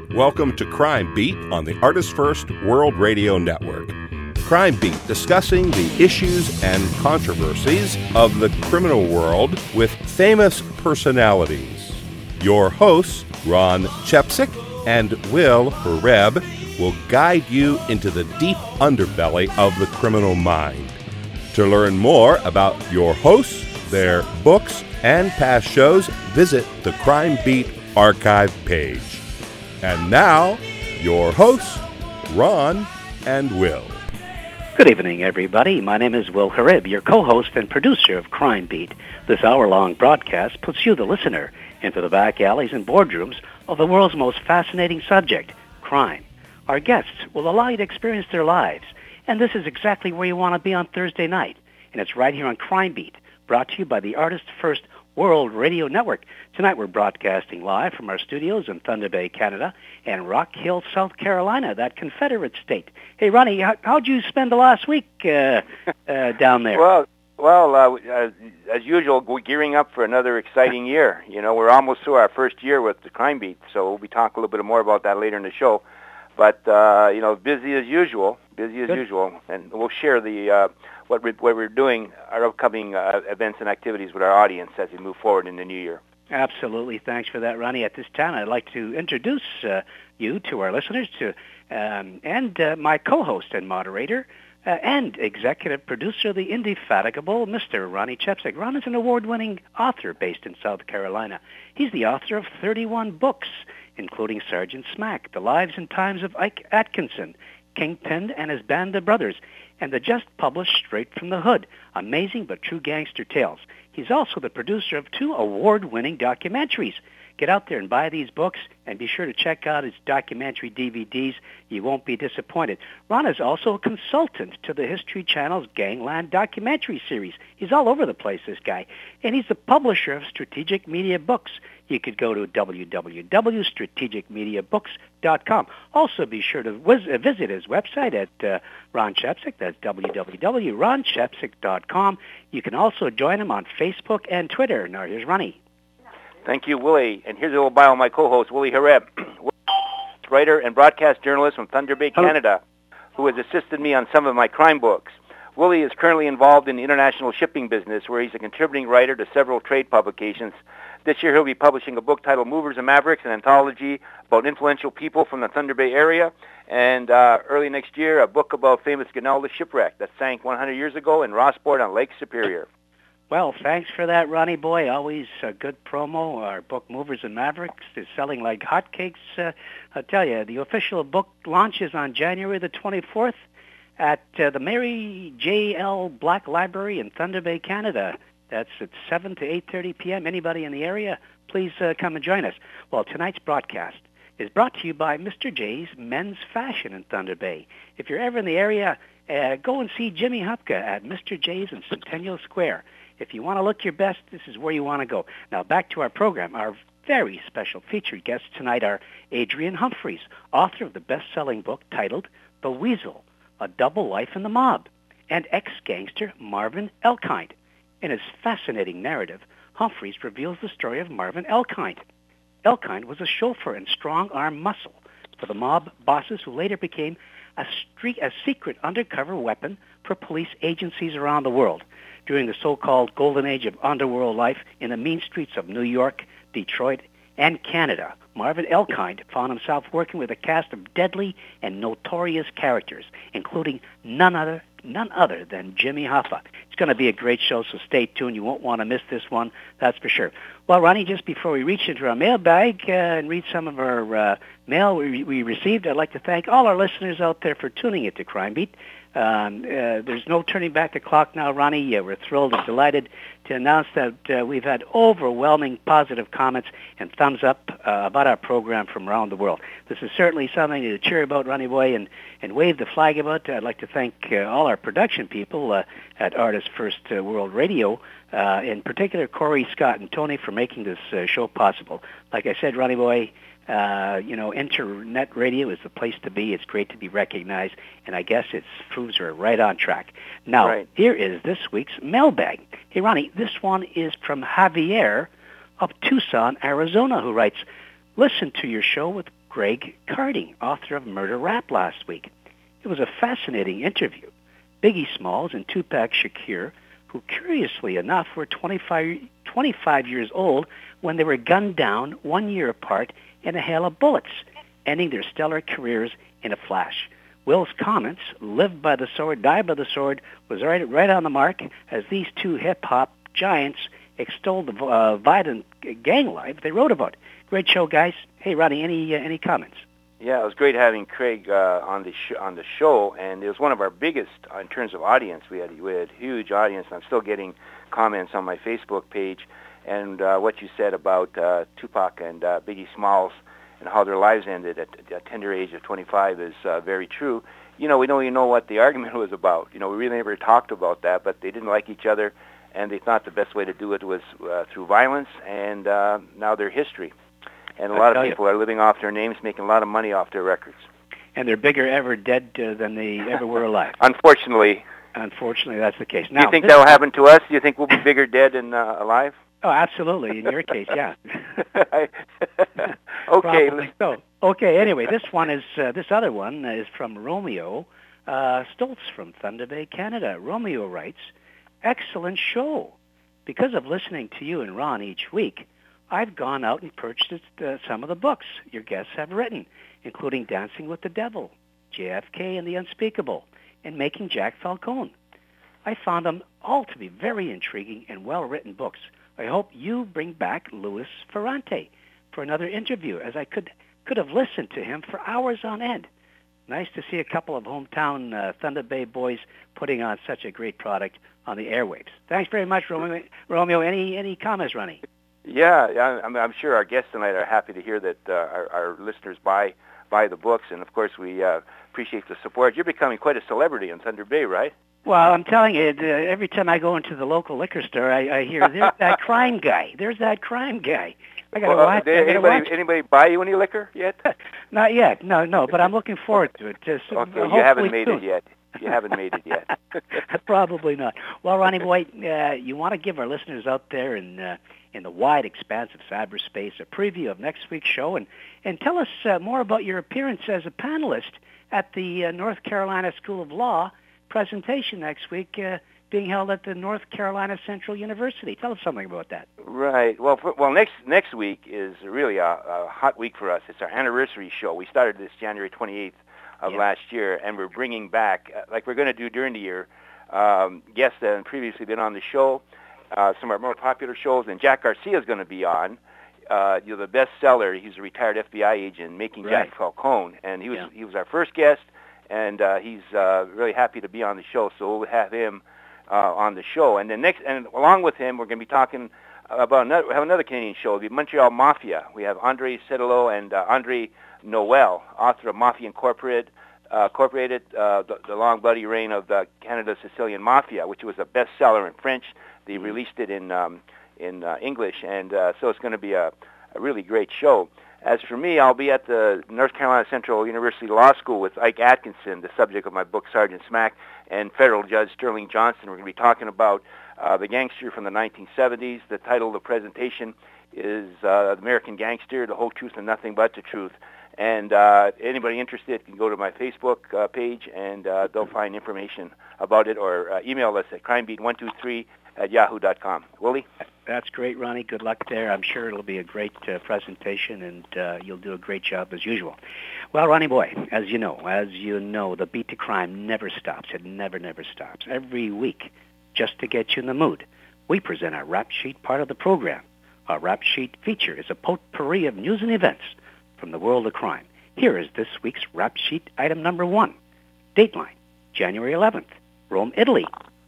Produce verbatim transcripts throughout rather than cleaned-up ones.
Welcome to Crime Beat on the Artist First World Radio Network. Crime Beat, discussing the issues and controversies of the criminal world with famous personalities. Your hosts, Ron Chepsick and Will Hareb, will guide you into the deep underbelly of the criminal mind. To learn more about your hosts, their books, and past shows, visit the Crime Beat archive page. And now, your hosts, Ron and Will. Good evening, everybody. My name is Will Hareb, your co-host and producer of Crime Beat. This hour-long broadcast puts you, the listener, into the back alleys and boardrooms of the world's most fascinating subject, crime. Our guests will allow you to experience their lives, and this is exactly where you want to be on Thursday night. And it's right here on Crime Beat, brought to you by the Artist First World Radio Network. Tonight we're broadcasting live from our studios in Thunder Bay, Canada, and Rock Hill, South Carolina, that Confederate state. Hey, Ronnie, how, how'd you spend the last week uh, uh, down there? Well, well, uh, as, as usual, we're gearing up for another exciting year. You know, we're almost through our first year with the Crime Beat, so we'll be talking a little bit more about that later in the show. But, uh, you know, busy as usual, busy as Good. usual, and we'll share the uh, what, we're, what we're doing, our upcoming uh, events and activities with our audience as we move forward in the new year. Absolutely. Thanks for that, Ronnie. At this time, I'd like to introduce uh, you to our listeners to um, and uh, my co-host and moderator uh, and executive producer, the indefatigable Mister Ronnie Chepsick. Ron is an award-winning author based in South Carolina. He's the author of thirty-one books, including Sergeant Smack, The Lives and Times of Ike Atkinson, Kingpin and His Band of Brothers, and the just-published Straight from the Hood, Amazing but True Gangster Tales. He's also the producer of two award-winning documentaries. Get out there and buy these books, and be sure to check out his documentary D V Ds. You won't be disappointed. Ron is also a consultant to the History Channel's Gangland documentary series. He's all over the place, this guy. And he's the publisher of Strategic Media Books. You could go to w w w dot strategic media books dot com. Also, be sure to wiz- visit his website at uh, Ron Chepsick. That's w w w dot ron chepsick dot com. You can also join him on Facebook and Twitter. Now, here's Ronnie. Thank you, Willie. And here's a little bio of my co-host, Willie Hareb, writer and broadcast journalist from Thunder Bay, Hello. Canada, who has assisted me on some of my crime books. Willie is currently involved in the international shipping business, where he's a contributing writer to several trade publications. This year he'll be publishing a book titled Movers and Mavericks, an anthology about influential people from the Thunder Bay area. And uh, early next year, a book about famous Guinalda shipwreck that sank one hundred years ago in Rossport on Lake Superior. Well, thanks for that, Ronnie boy. Always a good promo. Our book, Movers and Mavericks, is selling like hotcakes. Uh, I'll tell you, the official book launches on January the twenty-fourth at uh, the Mary J L Black Library in Thunder Bay, Canada. That's at seven to eight thirty p.m. Anybody in the area, please uh, come and join us. Well, tonight's broadcast is brought to you by Mister J's Men's Fashion in Thunder Bay. If you're ever in the area, uh, go and see Jimmy Hupka at Mister J's in Centennial Square. If you want to look your best, this is where you want to go. Now, back to our program. Our very special featured guests tonight are Adrian Humphreys, author of the best-selling book titled The Weasel, A Double Life in the Mob, and ex-gangster Marvin Elkind. In his fascinating narrative, Humphreys reveals the story of Marvin Elkind. Elkind was a chauffeur and strong-arm muscle for the mob bosses who later became a, street, a secret undercover weapon for police agencies around the world. During the so-called golden age of underworld life in the mean streets of New York, Detroit, and Canada, Marvin Elkind found himself working with a cast of deadly and notorious characters, including none other none other than Jimmy Hoffa. It's going to be a great show, so stay tuned. You won't want to miss this one, that's for sure. Well, Ronnie, just before we reach into our mailbag uh, and read some of our uh, mail we, we received, I'd like to thank all our listeners out there for tuning into Crime Beat. Um, uh, there's no turning back the clock now, Ronnie. Uh, we're thrilled and delighted to announce that uh, we've had overwhelming positive comments and thumbs up uh, about our program from around the world. This is certainly something to cheer about, Ronnie boy, and, and wave the flag about. I'd like to thank uh, all our production people uh, at Artist First uh, World Radio, uh, in particular Corey, Scott, and Tony for making this uh, show possible. Like I said, Ronnie boy, Uh, you know, internet radio is the place to be. It's great to be recognized, and I guess it proves we're right on track. Now, right. Here is this week's mailbag. Hey, Ronnie, this one is from Javier of Tucson, Arizona, who writes, listen to your show with Greg Carding, author of Murder Rap, last week. It was a fascinating interview. Biggie Smalls and Tupac Shakur, who curiously enough were twenty-five, twenty-five years old when they were gunned down one year apart in a hail of bullets, ending their stellar careers in a flash. Will's comments, live by the sword, die by the sword, was right, right on the mark as these two hip-hop giants extolled the uh, violent gang life they wrote about. Great show, guys. Hey, Ronnie, any uh, any comments? Yeah, it was great having Craig uh, on the sh- on the show, and it was one of our biggest uh, in terms of audience. We had we had huge audience. I'm still getting comments on my Facebook page, and uh, what you said about uh, Tupac and uh, Biggie Smalls and how their lives ended at a tender age of twenty-five is uh, very true. You know, we don't even know what the argument was about. You know, we really never talked about that, but they didn't like each other, and they thought the best way to do it was uh, through violence, and uh, now they're history. And a lot of people you. are living off their names, making a lot of money off their records. And they're bigger ever dead uh, than they ever were alive. Unfortunately. Unfortunately, that's the case. Now, do you think that will happen to us? Do you think we'll be bigger dead than uh, alive? Oh, absolutely. In your case, yeah. Okay. So, okay. Anyway, this one is uh, this other one is from Romeo uh, Stoltz from Thunder Bay, Canada. Romeo writes, "Excellent show. Because of listening to you and Ron each week, I've gone out and purchased uh, some of the books your guests have written, including Dancing with the Devil, J F K and the Unspeakable, and Making Jack Falcone. I found them all to be very intriguing and well-written books. I hope you bring back Louis Ferrante for another interview, as I could could have listened to him for hours on end. Nice to see a couple of hometown uh, Thunder Bay boys putting on such a great product on the airwaves." Thanks very much, Romeo. Romeo, any any comments, Ronnie? Yeah, I'm, I'm sure our guests tonight are happy to hear that uh, our, our listeners buy buy the books, and of course we uh, appreciate the support. You're becoming quite a celebrity in Thunder Bay, right? Well, I'm telling you, uh, every time I go into the local liquor store, I, I hear, "There's that crime guy. There's that crime guy." I gotta well, watch. Did I gotta anybody, watch. anybody buy you any liquor yet? Not yet. No, no. But I'm looking forward to it. Just, okay, uh, you haven't made soon. it yet. You haven't made it yet. Probably not. Well, Ronnie boy, uh, you want to give our listeners out there in uh, in the wide expanse of cyberspace a preview of next week's show, and and tell us uh, more about your appearance as a panelist at the uh, North Carolina School of Law presentation next week, uh, being held at the North Carolina Central University. Tell us something about that. Right. Well, for, well, next next week is really a, a hot week for us. It's our anniversary show. We started this January twenty-eighth of yeah. last year, and we're bringing back, uh, like we're going to do during the year, um, guests that have previously been on the show, uh, some of our more popular shows, and Jack Garcia is going to be on. Uh, you know, the bestseller. He's a retired F B I agent, Making Right. Jack Falcone, and he was Yeah. he was our first guest, and uh, he's uh, really happy to be on the show. So we'll have him uh, on the show, and then next, and along with him, we're going to be talking about another. We have another Canadian show, the Montreal Mafia. We have Andre Cedillo and uh, Andre Noel, author of Mafia Incorporated, uh, Incorporated, uh, the, the long bloody reign of the Canada Sicilian Mafia, which was a bestseller in French. They mm-hmm. released it in um, in uh, English, and uh, so it's going to be a, a really great show. As for me, I'll be at the North Carolina Central University Law School with Ike Atkinson, the subject of my book, Sergeant Smack, and federal judge Sterling Johnson. We're going to be talking about uh, the gangster from the nineteen seventies. The title of the presentation is uh, The American Gangster, The Whole Truth and Nothing But the Truth. And uh, anybody interested can go to my Facebook uh, page, and uh, they'll find information about it, or uh, email us at crime beat one two three at yahoo dot com. Willie? That's great, Ronnie. Good luck there. I'm sure it'll be a great uh, presentation, and uh, you'll do a great job as usual. Well, Ronnie boy, as you know, as you know, the beat to crime never stops. It never, never stops. Every week, just to get you in the mood, we present our Rap Sheet part of the program. Our Rap Sheet feature is a potpourri of news and events from the world of crime. Here is this week's Rap Sheet item number one. Dateline, January eleventh, Rome, Italy.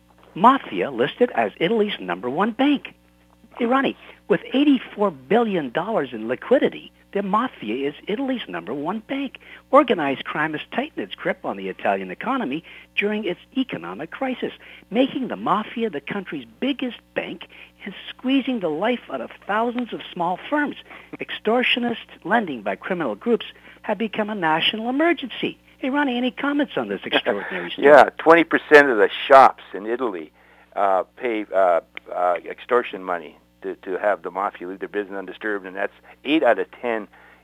Mafia listed as Italy's number one bank. Hey, Ronnie, with eighty-four billion dollars in liquidity, the Mafia is Italy's number one bank. Organized crime has tightened its grip on the Italian economy during its economic crisis, making the Mafia the country's biggest bank and squeezing the life out of thousands of small firms. Extortionist lending by criminal groups have become a national emergency. Hey, Ronnie, any comments on this extraordinary story? Yeah, twenty percent of the shops in Italy uh, pay uh, uh, extortion money to, to have the Mafia leave their business undisturbed, and that's eight out of ten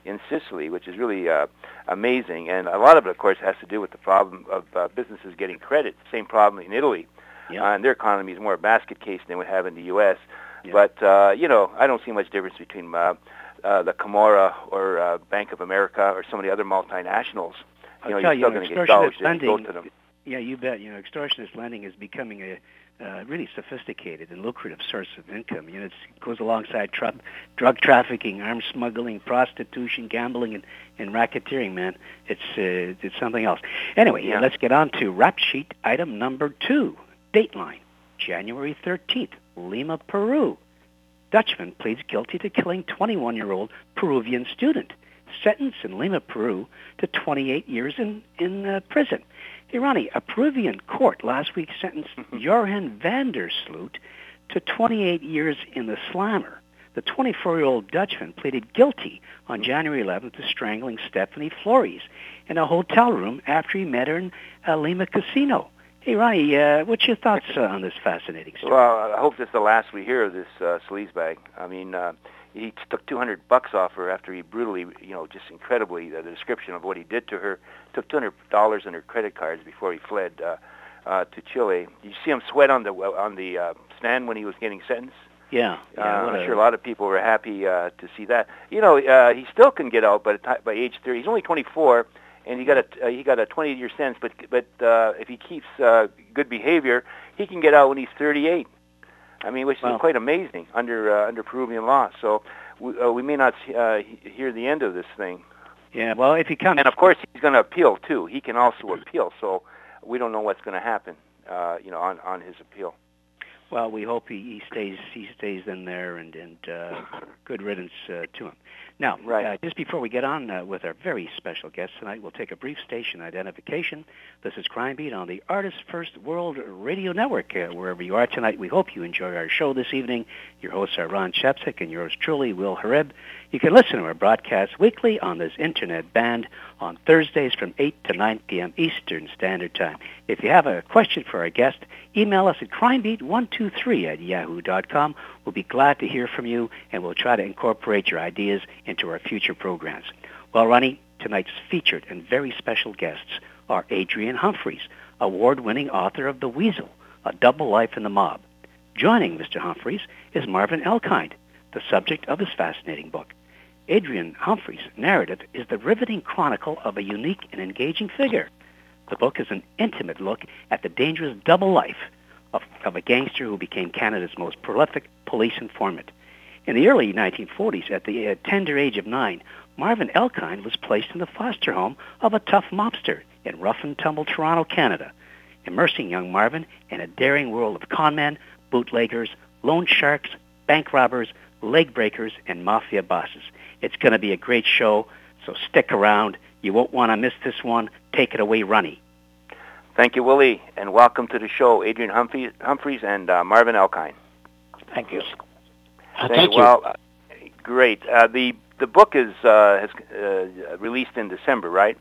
in Sicily, which is really uh, amazing. And a lot of it, of course, has to do with the problem of uh, businesses getting credit. Same problem in Italy. Yeah. Uh, and their economy is more a basket case than they would have in the U S. Yeah. But, uh, you know, I don't see much difference between uh, uh, the Camorra or uh, Bank of America or some of the other multinationals. You know, I'll you're tell you, still you know, going to get dollars extortionate that go lending, to them. yeah, you bet. You know, extortionist lending is becoming a uh, really sophisticated and lucrative source of income. You know, it's, it goes alongside tru- drug trafficking, arms smuggling, prostitution, gambling, and, and racketeering, man. It's uh, it's something else. Anyway, Yeah. let's get on to rap sheet item number two. Dateline, January thirteenth, Lima, Peru. Dutchman pleads guilty to killing twenty-one-year-old Peruvian student. Sentenced in Lima, Peru, to twenty-eight years in, in uh, prison. Hey, Ronnie, a Peruvian court last week sentenced Johan van der Sloot to twenty-eight years in the slammer. The twenty-four-year-old Dutchman pleaded guilty on January eleventh to strangling Stephanie Flores in a hotel room after he met her in a Lima casino. Hey, Ronnie, uh, what's your thoughts uh, on this fascinating story? Well, I hope this is the last we hear of this uh, sleazebag. I mean, uh, he took two hundred bucks off her after he brutally, you know, just incredibly, uh, the description of what he did to her, took two hundred dollars on her credit cards before he fled uh, uh, to Chile. Did you see him sweat on the on the uh, stand when he was getting sentenced? Yeah, yeah uh, I'm a, sure a lot of people were happy uh, to see that. You know, uh, he still can get out, but by age thirty, he's only twenty-four, and he got a uh, he got a twenty-year sentence. But but uh, if he keeps uh, good behavior, he can get out when he's thirty-eight. I mean, which is well, quite amazing under uh, under Peruvian law. So we, uh, we may not uh, hear the end of this thing. Yeah, well, if he comes, and of course he's going to appeal too. He can also appeal. So we don't know what's going to happen. Uh, you know, on on his appeal. Well, we hope he, he stays he stays in there, and and uh, good riddance uh, to him. Now, right. uh, just before we get on uh, with our very special guest tonight, we'll take a brief station identification. This is Crime Beat on the Artist First World Radio Network. Uh, wherever you are tonight, we hope you enjoy our show this evening. Your hosts are Ron Shepsick and yours truly, Will Harib. You can listen to our broadcast weekly on this internet band on Thursdays from eight to nine p.m. Eastern Standard Time. If you have a question for our guest, email us at crimebeat one two three at yahoo dot com. We'll be glad to hear from you, and we'll try to incorporate your ideas into our future programs. Well, Ronnie, tonight's featured and very special guests are Adrian Humphreys, award-winning author of The Weasel, A Double Life in the Mob. Joining Mister Humphreys is Marvin Elkind, the subject of his fascinating book. Adrian Humphreys' narrative is the riveting chronicle of a unique and engaging figure. The book is an intimate look at the dangerous double life of, of a gangster who became Canada's most prolific police informant. In the early nineteen forties, at the uh, tender age of nine, Marvin Elkind was placed in the foster home of a tough mobster in rough-and-tumble Toronto, Canada, immersing young Marvin in a daring world of conmen, bootleggers, loan sharks, bank robbers, leg breakers, and mafia bosses. It's going to be a great show, so stick around. You won't want to miss this one. Take it away, Ronnie. Thank you, Willie, and welcome to the show, Adrian Humphreys, Humphreys and uh, Marvin Elkind. Thank you. Uh, thank you. Well, uh, great. Uh, the the book is uh, has uh, released in December, right?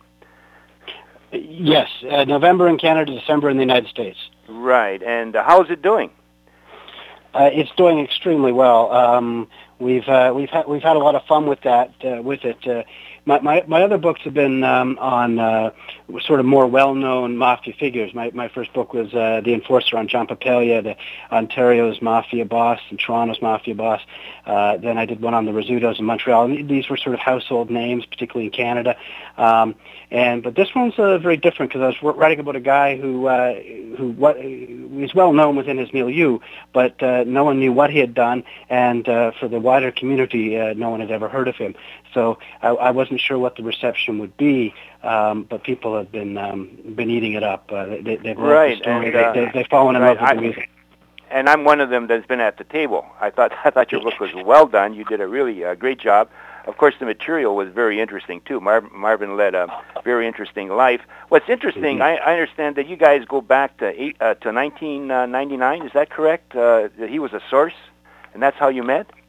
Yes, uh, November in Canada, December in the United States. Right. And uh, how is it doing? Uh, it's doing extremely well. Um, we've uh, we've had we've had a lot of fun with that uh, with it. Uh, my, my my other books have been um, on uh, sort of more well-known mafia figures. My my first book was uh, The Enforcer on John Papalia, the Ontario's mafia boss and Toronto's mafia boss. Uh, then I did one on the Rizzutos in Montreal. And these were sort of household names, particularly in Canada. Um, and but this one's uh, very different because I was writing about a guy who uh, who what was well known within his milieu, but uh, no one knew what he had done, and uh, for the wider community, uh, no one had ever heard of him. So I, I wasn't sure what the reception would be, um, but people have been um, been eating it up. Uh, they, they've loved right, the story. and, uh, they, they, they've fallen in right, love with I, the music. And I'm one of them that's been at the table. I thought I thought your book was well done. You did a really uh, great job. Of course, the material was very interesting too. Mar- Marvin led a very interesting life. What's interesting, mm-hmm. I, I understand that you guys go back to eight, uh, to nineteen ninety-nine. Is that correct? Uh, that he was a source, and that's how you met.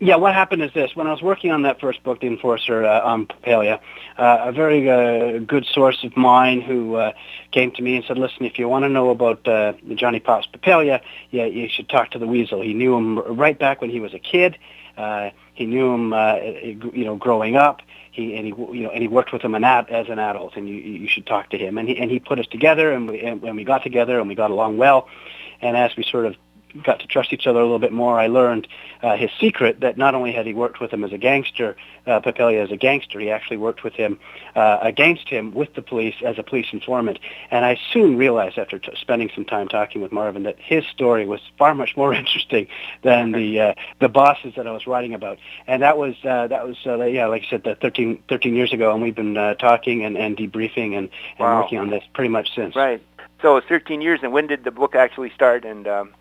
Yeah, what happened is this. When I was working on that first book, The Enforcer, uh, on Papalia, uh, a very uh, good source of mine who uh, came to me and said, listen, if you want to know about uh, Johnny Pops Papalia, yeah, you should talk to the Weasel. He knew him right back when he was a kid. Uh, he knew him, uh, you know, growing up. He and he, you know, and he worked with him an ad, as an adult, and you you should talk to him. And he and he put us together, and we and, and we got together, and we got along well. And as we sort of got to trust each other a little bit more, I learned uh, his secret that not only had he worked with him as a gangster, uh, Papalia as a gangster, he actually worked with him, uh, against him with the police as a police informant. And I soon realized after t- spending some time talking with Marvin that his story was far much more interesting than the uh, the bosses that I was writing about. And that was, uh, that was uh, yeah, like I said, the thirteen, thirteen years ago, and we've been uh, talking and, and debriefing and, and Wow. working on this pretty much since. Right. So it's thirteen years, and when did the book actually start? And um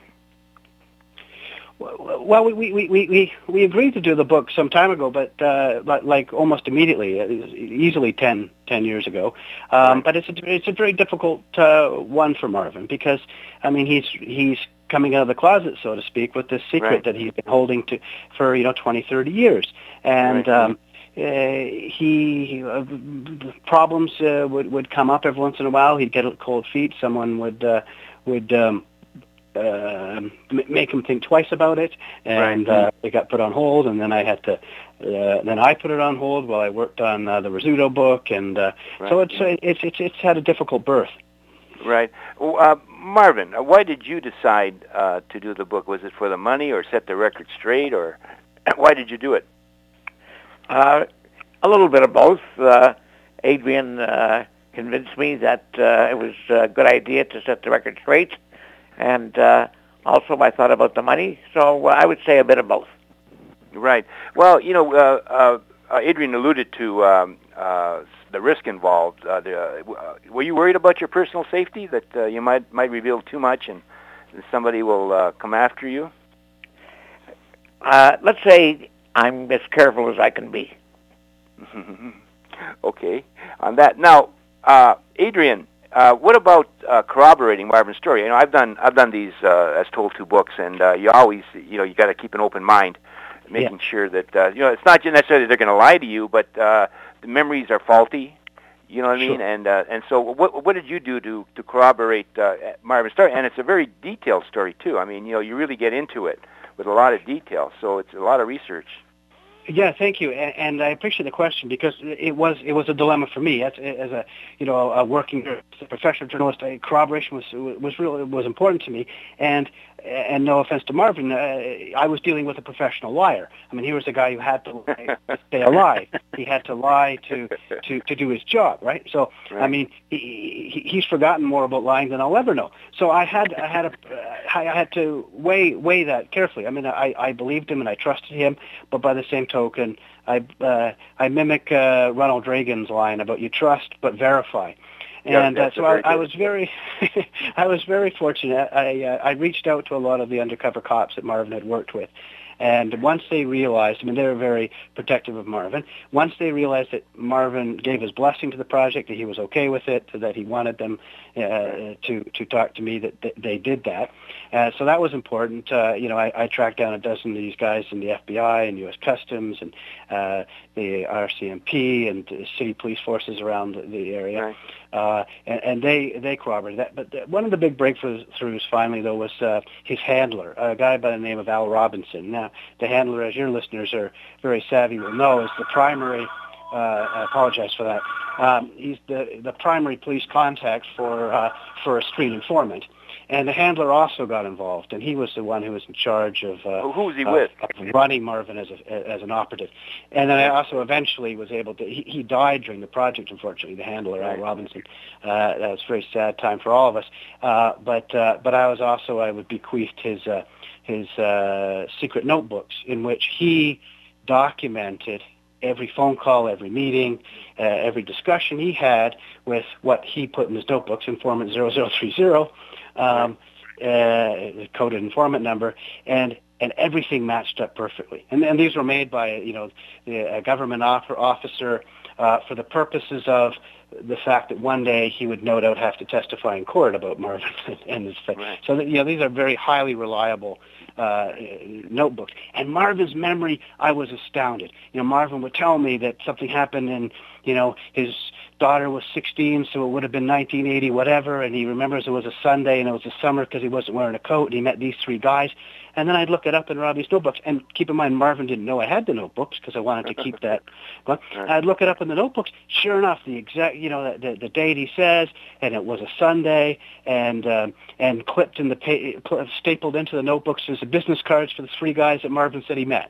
Well, we, we, we, we, we agreed to do the book some time ago, but, uh, but like almost immediately, easily ten, ten years ago. Um, right. But it's a, it's a very difficult uh, one for Marvin because, I mean, he's he's coming out of the closet, so to speak, with this secret Right. that he's been holding to for, you know, twenty, thirty years. And Right. um, uh, he, uh, problems uh, would, would come up every once in a while. He'd get cold feet. Someone would, uh, would, um, Uh, make him think twice about it, and right. uh, it got put on hold. And then I had to, uh, then I put it on hold while I worked on uh, the Rizzuto book, and uh, right. so it's, it's it's it's had a difficult birth. Right, uh, Marvin. Why did you decide uh, to do the book? Was it for the money, or set the record straight, or why did you do it? Uh, a little bit of both. Uh, Adrian uh, convinced me that uh, it was a good idea to set the record straight. And uh, also I thought about the money, so uh, I would say a bit of both. Right. Well, you know, uh, uh, Adrian alluded to um, uh, the risk involved. Uh, the, uh, were you worried about your personal safety, that uh, you might might reveal too much and somebody will uh, come after you? Uh, let's say I'm as careful as I can be. Okay. On that, now, uh, Adrian. Uh, what about uh, corroborating Marvin's story? You know, I've done I've done these uh, as told to books, and uh, you always you know you got to keep an open mind, making yeah. sure that uh, you know it's not necessarily they're going to lie to you, but uh, the memories are faulty. You know what I mean? Sure. And uh, and so what what did you do to to corroborate uh, Marvin's story? And it's a very detailed story too. I mean, you know, you really get into it with a lot of detail, so it's a lot of research. Yeah, thank you, and, and I appreciate the question because it was it was a dilemma for me as, as a you know a working as a professional journalist. I, corroboration was was really was important to me, and and no offense to Marvin, uh, I was dealing with a professional liar. I mean, he was a guy who had to lie to stay alive. He had to lie to to, to do his job, right? So right. I mean, he, he he's forgotten more about lying than I'll ever know. So I had I had a I had to weigh weigh that carefully. I mean, I I believed him and I trusted him, but by the same token, I uh, I mimic uh, Ronald Reagan's line about you trust but verify, and yeah, uh, so I, I was very I was very fortunate. I uh, I reached out to a lot of the undercover cops that Marvin had worked with, and once they realized, I mean, they were very protective of Marvin. Once they realized that Marvin gave his blessing to the project, that he was okay with it, that he wanted them uh, to to talk to me, that, that they did that. Uh, so that was important. Uh, you know, I, I tracked down a dozen of these guys in the F B I and U S Customs and uh, the R C M P and the city police forces around the, the area. Right. Uh, and, and they they corroborated that. But the, one of the big breakthroughs finally, though, was uh, his handler, a guy by the name of Al Robinson. Now, the handler, as your listeners are very savvy will know, is the primary, uh, I apologize for that, um, he's the, the primary police contact for, uh, for a street informant. And the handler also got involved, and he was the one who was in charge of, uh, who was he of, with? of running Marvin as a, as an operative. And then I also eventually was able to. He, he died during the project, unfortunately. The handler, Al Robinson. Uh, that was a very sad time for all of us. Uh, but uh, but I was also I would bequeathed his uh, his uh, secret notebooks in which he documented every phone call, every meeting, uh, every discussion he had with what he put in his notebooks, informant zero zero three zero. Um, uh, coded informant number, and and everything matched up perfectly. And, and these were made by you know the a government officer uh, for the purposes of the fact that one day he would no doubt have to testify in court about Marvin and his. Right. So that, you know these are very highly reliable uh, notebooks. And Marvin's memory, I was astounded. You know, Marvin would tell me that something happened and, you know, his daughter was sixteen, so it would have been nineteen eighty, whatever, and he remembers it was a Sunday and it was a summer because he wasn't wearing a coat, and he met these three guys. And then I'd look it up in Robbie's notebooks. And keep in mind, Marvin didn't know I had the notebooks because I wanted to keep that. But I'd look it up in the notebooks. Sure enough, the exact, you know, the, the date he says, and it was a Sunday, and um, and clipped in the pa- stapled into the notebooks is the business cards for the three guys that Marvin said he met.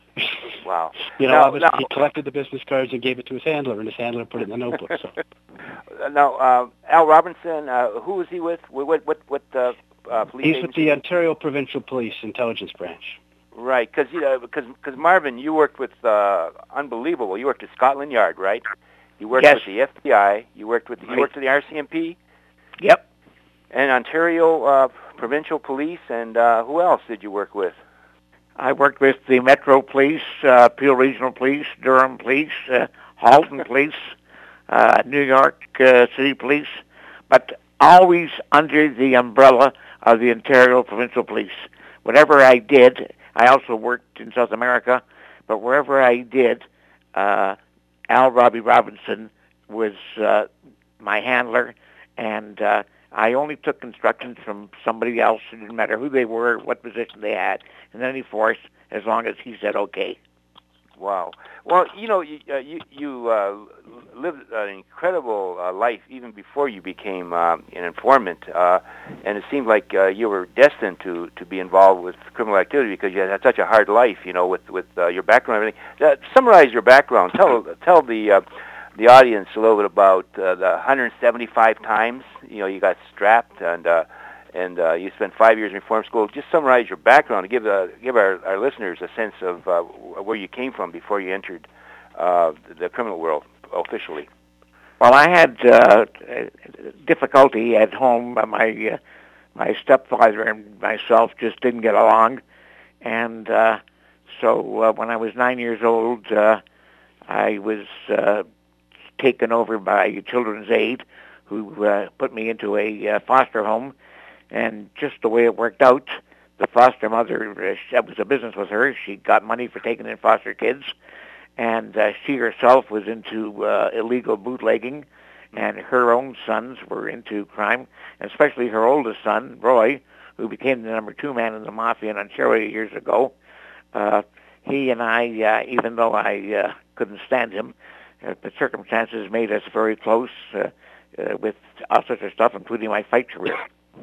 Wow. You know, now, obviously now, he collected the business cards and gave it to his handler, and his handler put it in the notebook. So. Now, uh, Al Robinson, uh, who was he with? What what what uh, uh, police He's agency? with the Ontario Provincial Police Intelligence Branch. Right, because you know, because because Marvin, you worked with uh, unbelievable. You worked at Scotland Yard, right? You worked yes. with the F B I. You worked with the, right. you worked with the R C M P. Yep. And Ontario uh, Provincial Police, and uh, who else did you work with? I worked with the Metro Police, uh, Peel Regional Police, Durham Police, uh, Halton Police, uh, New York uh, City Police, but always under the umbrella of the Ontario Provincial Police. Whatever I did, I also worked in South America, but wherever I did, uh, Al Robbie Robinson was uh, my handler, and uh, I only took instructions from somebody else. It didn't matter who they were, what position they had, in any force, as long as he said okay. Wow. Well, you know, you uh, you, you uh, lived an incredible uh, life even before you became uh, an informant, uh, and it seemed like uh, you were destined to, to be involved with criminal activity because you had such a hard life, you know, with with uh, your background and everything. Uh, summarize your background. Tell tell the uh, the audience a little bit about uh, the one hundred seventy-five times you know you got strapped and. Uh, And uh, you spent five years in reform school. Just summarize your background and give uh, give our, our listeners a sense of uh, where you came from before you entered uh, the criminal world officially. Well, I had uh, difficulty at home. My uh, my stepfather and myself just didn't get along, and uh, so uh, when I was nine years old, uh, I was uh, taken over by Children's Aid, who uh, put me into a uh, foster home. And just the way it worked out, the foster mother, uh, that was a business with her. She got money for taking in foster kids, and uh, she herself was into uh, illegal bootlegging, and her own sons were into crime, and especially her oldest son, Roy, who became the number two man in the mafia in Ontario years ago. Uh, he and I, uh, even though I uh, couldn't stand him, uh, the circumstances made us very close uh, uh, with all sorts of stuff, including my fight career.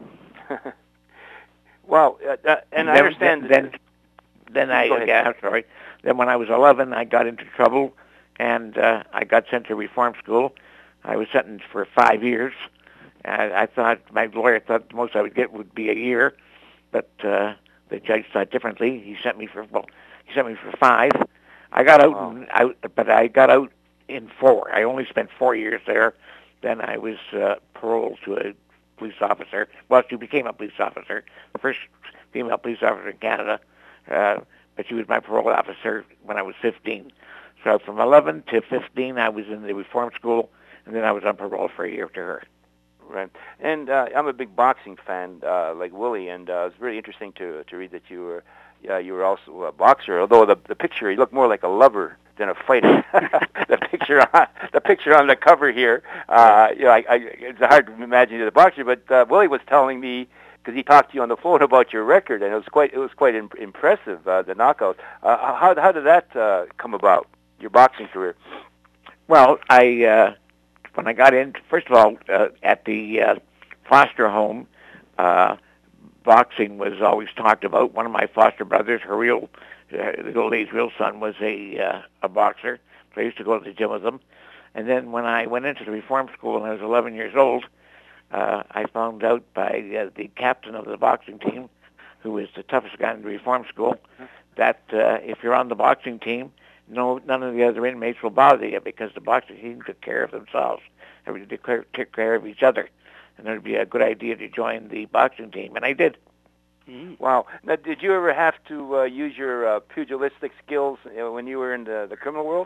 Well, uh, uh, and, and I then, understand. Then, then, then I, yeah, I'm sorry. Then when I was eleven, I got into trouble, and uh, I got sent to reform school. I was sentenced for five years. I, I thought, my lawyer thought the most I would get would be a year, but uh, the judge thought differently. He sent me for, well, he sent me for five. I got out, Wow. in, I, but I got out in four. I only spent four years there. Then I was uh, paroled to a police officer. Well, she became a police officer, the first female police officer in Canada, uh, but she was my parole officer when I was fifteen. So from eleven to fifteen, I was in the reform school, and then I was on parole for a year to her. Right. And uh, I'm a big boxing fan, uh, like Willie, and uh, it's really interesting to to read that you were uh, you were also a boxer. Although the the picture, you look more like a lover than a fighter. the picture on the picture on the cover here, uh, you know, I, I, it's hard to imagine you're the boxer. But uh, Willie was telling me, because he talked to you on the phone about your record, and it was quite it was quite imp- impressive, uh, the knockout. Uh, how how did that uh, come about? Your boxing career? Well, I uh, when I got in, first of all, uh, at the uh, foster home, uh, boxing was always talked about. One of my foster brothers, her real, uh, the old age real son, was a uh, a boxer. So I used to go to the gym with him. And then when I went into the reform school when I was eleven years old, uh, I found out by uh, the captain of the boxing team, who was the toughest guy in the reform school, that uh, if you're on the boxing team, no, none of the other inmates will bother you because the boxing team took care of themselves. Everybody took care of each other. And it would be a good idea to join the boxing team, and I did. Mm-hmm. Wow. Now, did you ever have to uh, use your uh, pugilistic skills uh, when you were in the, the criminal world?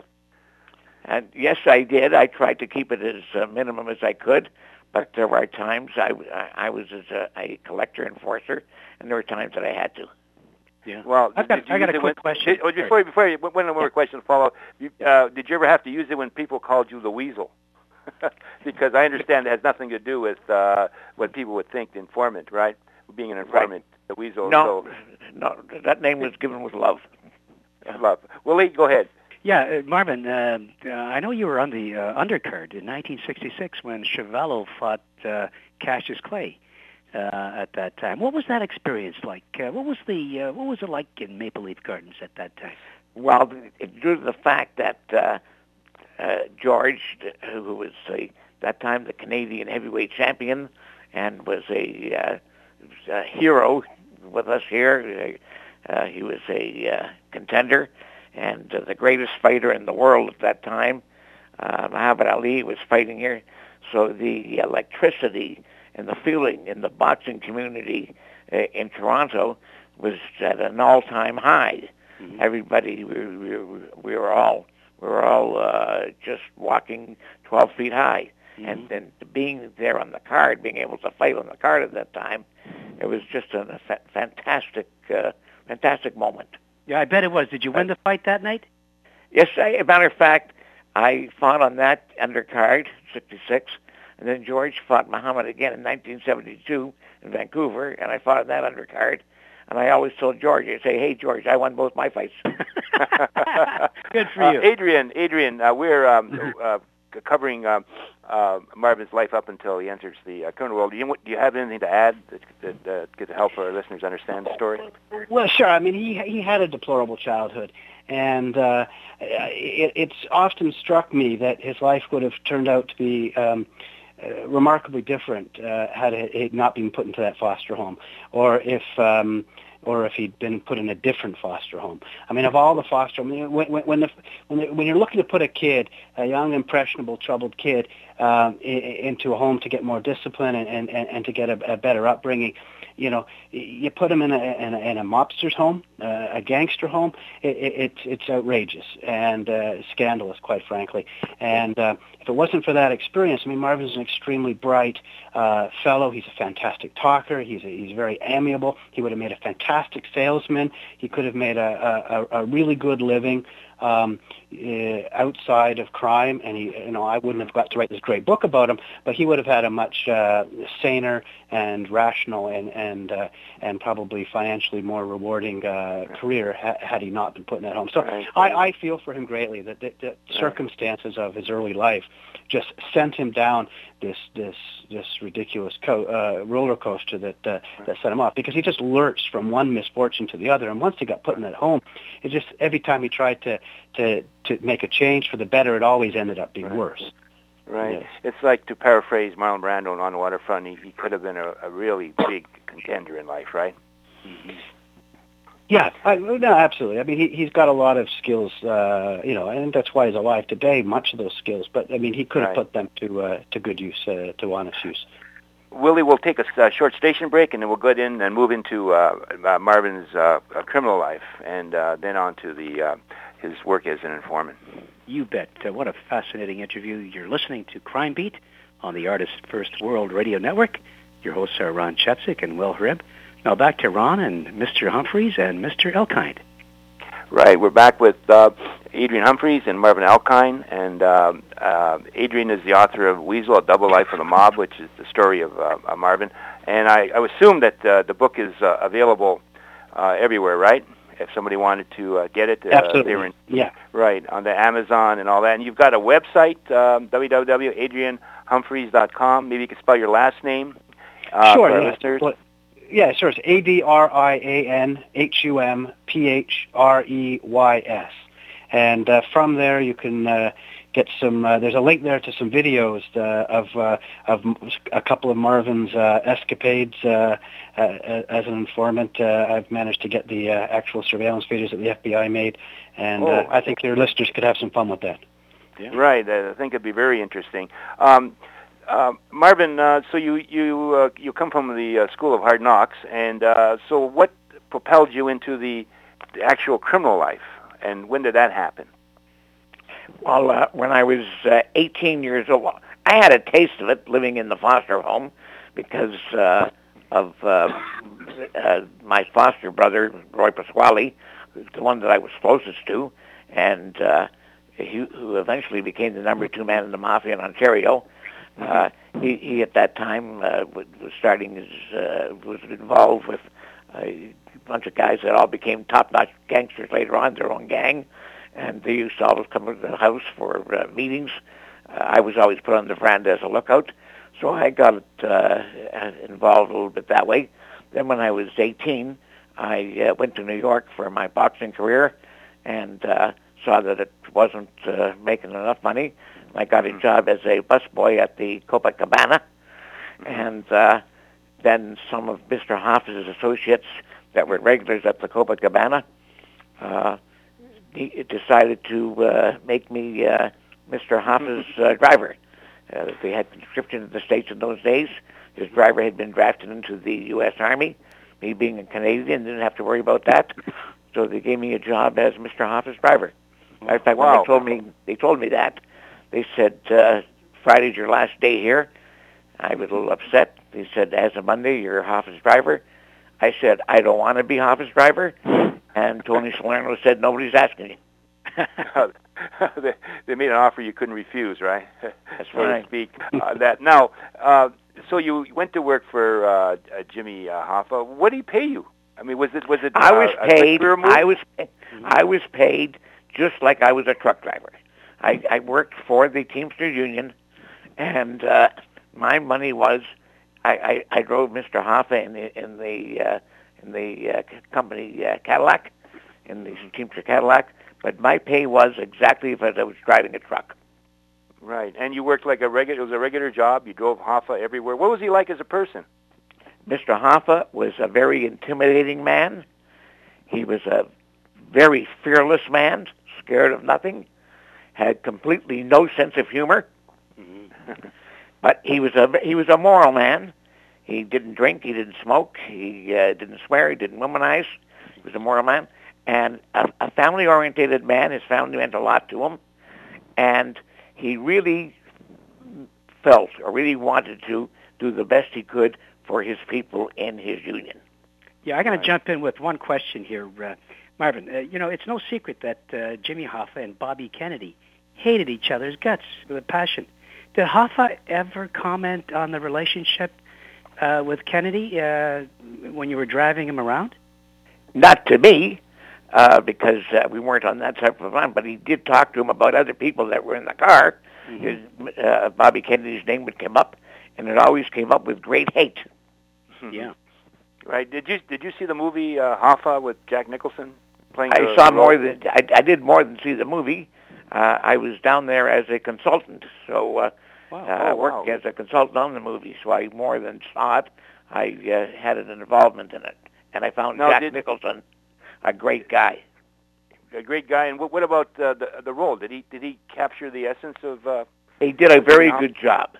And yes, I did. I tried to keep it as uh, minimum as I could, but there were times I, I, I was as a, a collector enforcer, and there were times that I had to. Yeah. Well, I've got, did you I got use a it quick when, question. Did, oh, before, before you, one more yeah. question to follow. You, uh, did you ever have to use it when people called you the weasel? Because I understand it has nothing to do with uh, what people would think the informant, right? Being an informant, right. The weasel. No, so. no, that name was given with love. Love. Willie, go ahead. Yeah, uh, Marvin, uh, uh, I know you were on the uh, undercard in nineteen sixty-six when Chevalo fought uh, Cassius Clay uh, at that time. What was that experience like? Uh, what was the uh, what was it like in Maple Leaf Gardens at that time? Well, due to the fact that uh, uh, George, who was a, that time the Canadian heavyweight champion and was a, uh, a hero with us here, uh, he was a uh, contender and uh, the greatest fighter in the world at that time. Uh, Muhammad Ali was fighting here. So the electricity and the feeling in the boxing community uh, in Toronto was at an all-time high. Mm-hmm. Everybody, we, we, we were all, we were all uh, just walking twelve feet high. Mm-hmm. And then being there on the card, being able to fight on the card at that time, it was just a, a fa- fantastic, uh, fantastic moment. Yeah, I bet it was. Did you win the fight that night? Yes, I, as a matter of fact, I fought on that undercard, sixty-six, and then George fought Muhammad again in nineteen seventy-two in Vancouver, and I fought on that undercard. And I always told George, I say, hey, George, I won both my fights. Good for you. Uh, Adrian, Adrian, uh, we're um, uh, covering uh, uh, Marvin's life up until he enters the uh, criminal world. Do you, do you have anything to add that, that uh, could help our listeners understand the story? Well, sure. I mean, he he had a deplorable childhood, and uh, it, it's often struck me that his life would have turned out to be um, uh, remarkably different uh, had it, it not been put into that foster home, or if um, or if he'd been put in a different foster home. I mean, of all the foster, I mean, when when when, the, when, the, when you're looking to put a kid, a young, impressionable, troubled kid, um, into a home to get more discipline and, and, and to get a, a better upbringing, you know, you put him in a in a, in a mobster's home, uh, a gangster home. It, it, it's it's outrageous and uh, scandalous, quite frankly. And uh, if it wasn't for that experience, I mean, Marvin's an extremely bright uh, fellow. He's a fantastic talker. He's a, he's very amiable. He would have made a fantastic salesman. He could have made a a, a really good living um, uh, outside of crime. And he, you know, I wouldn't have got to write this great book about him, but he would have had a much uh, saner and rational and and uh, and probably financially more rewarding uh, career ha- had he not been put in that home. So right. I, I feel for him greatly that the, the circumstances of his early life just sent him down this this this ridiculous co- uh, roller coaster that uh, that set him off, because he just lurched from one misfortune to the other. And once he got put in that home, it just every time he tried to to to make a change for the better, it always ended up being right. worse. Right. Yes. It's like, to paraphrase Marlon Brando on the Waterfront, he, he could have been a, a really big contender in life, right? Mm-hmm. Yeah, I, no, absolutely. I mean, he, he's got a lot of skills, uh, you know, and that's why he's alive today, much of those skills. But, I mean, he could have right. put them to uh, to good use, uh, to honest use. Willie, we'll take a uh, short station break, and then we'll go in and move into uh, uh, Marvin's uh, criminal life, and uh, then on to the, uh, his work as an informant. You bet. Uh, what a fascinating interview. You're listening to Crime Beat on the Artist First World Radio Network. Your hosts are Ron Chepzik and Will Hrib. Now back to Ron and Mister Humphreys and Mister Elkind. Right. We're back with uh, Adrian Humphreys and Marvin Elkind. And um, uh, Adrian is the author of Weasel, A Double Life of the Mob, which is the story of uh, uh, Marvin. And I, I assume that uh, the book is uh, available uh, everywhere, right? If somebody wanted to uh, get it. Uh, Absolutely. They were in, yeah. Right, on the Amazon and all that. And you've got a website, um, w w w dot adrian humphreys dot com. Maybe you could spell your last name uh, sure, for our yeah. listeners. Well, yeah, sure. It's A D R I A N H U M P H R E Y S. And uh, from there you can uh, get some, uh, there's a link there to some videos uh, of uh, of a couple of Marvin's uh, escapades uh, uh, as an informant. Uh, I've managed to get the uh, actual surveillance videos that the F B I made, and oh, uh, I think your listeners could have some fun with that. Yeah. Right, I think it'd be very interesting. Um, uh, Marvin, uh, so you you uh, you come from the uh, School of Hard Knocks, and uh, so what propelled you into the, the actual criminal life, and when did that happen? Well, uh, when I was uh, eighteen years old, I had a taste of it living in the foster home because uh, of uh, uh, my foster brother, Roy Pasquale, the one that I was closest to, and uh, he, who eventually became the number two man in the mafia in Ontario. Uh, he, he at that time uh, was starting his, uh, was involved with a bunch of guys that all became top-notch gangsters later on, their own gang, and they used to always come to the house for uh, meetings. Uh, I was always put on the veranda as a lookout, so I got uh, involved a little bit that way. Then when I was eighteen, I uh, went to New York for my boxing career and uh, saw that it wasn't uh, making enough money. I got a job as a busboy at the Copacabana, and uh, then some of Mister Hoffa's associates that were regulars at the Copacabana uh, he decided to uh, make me uh, Mister Hoffa's uh, driver. Uh, they had conscription in the States in those days. His driver had been drafted into the U S Army. Me being a Canadian, didn't have to worry about that. So they gave me a job as Mister Hoffa's driver. In fact, wow. when they told me, they told me that, they said, uh, Friday's your last day here. I was a little upset. They said, as of Monday, you're Hoffa's driver. I said, I don't want to be Hoffa's driver. And Tony Salerno said, nobody's asking you. they, they made an offer you couldn't refuse, right? That's so right. to speak. Uh, that now, uh, so you went to work for uh, uh, Jimmy uh, Hoffa. What did he pay you? I mean, was it was it? I was uh, paid. A I was I was paid just like I was a truck driver. I, I worked for the Teamsters Union, and uh, my money was I, I, I drove Mister Hoffa in the in the uh, in the uh, company uh, Cadillac, in the Teamster Cadillac. But my pay was exactly as I was driving a truck. Right, and you worked like a regular. It was a regular job. You drove Hoffa everywhere. What was he like as a person? Mister Hoffa was a very intimidating man. He was a very fearless man, scared of nothing, had completely no sense of humor. Mm-hmm. But he was a he was a moral man. He didn't drink. He didn't smoke. He uh, didn't swear. He didn't womanize. He was a moral man. And a, a family-oriented man. His family meant a lot to him. And he really felt or really wanted to do the best he could for his people in his union. Yeah, I'm going to jump in with one question here, uh, Marvin. Uh, you know, it's no secret that uh, Jimmy Hoffa and Bobby Kennedy hated each other's guts with a passion. Did Hoffa ever comment on the relationship uh, with Kennedy uh, when you were driving him around? Not to me. Uh, because uh, we weren't on that type of line, but he did talk to him about other people that were in the car. Mm-hmm. His, uh, Bobby Kennedy's name would come up, and it always came up with great hate. Yeah, right. Did you did you see the movie uh, Hoffa with Jack Nicholson playing? I the, saw the more than I, I did more than see the movie. Uh, I was down there as a consultant, so uh, wow. uh, oh, working wow. as a consultant on the movie. So I more than saw it. I uh, had an involvement in it, and I found now, Jack did, Nicholson a great guy. A great guy. And what, what about uh, the the role? Did he did he capture the essence of? Uh, he did a very good job.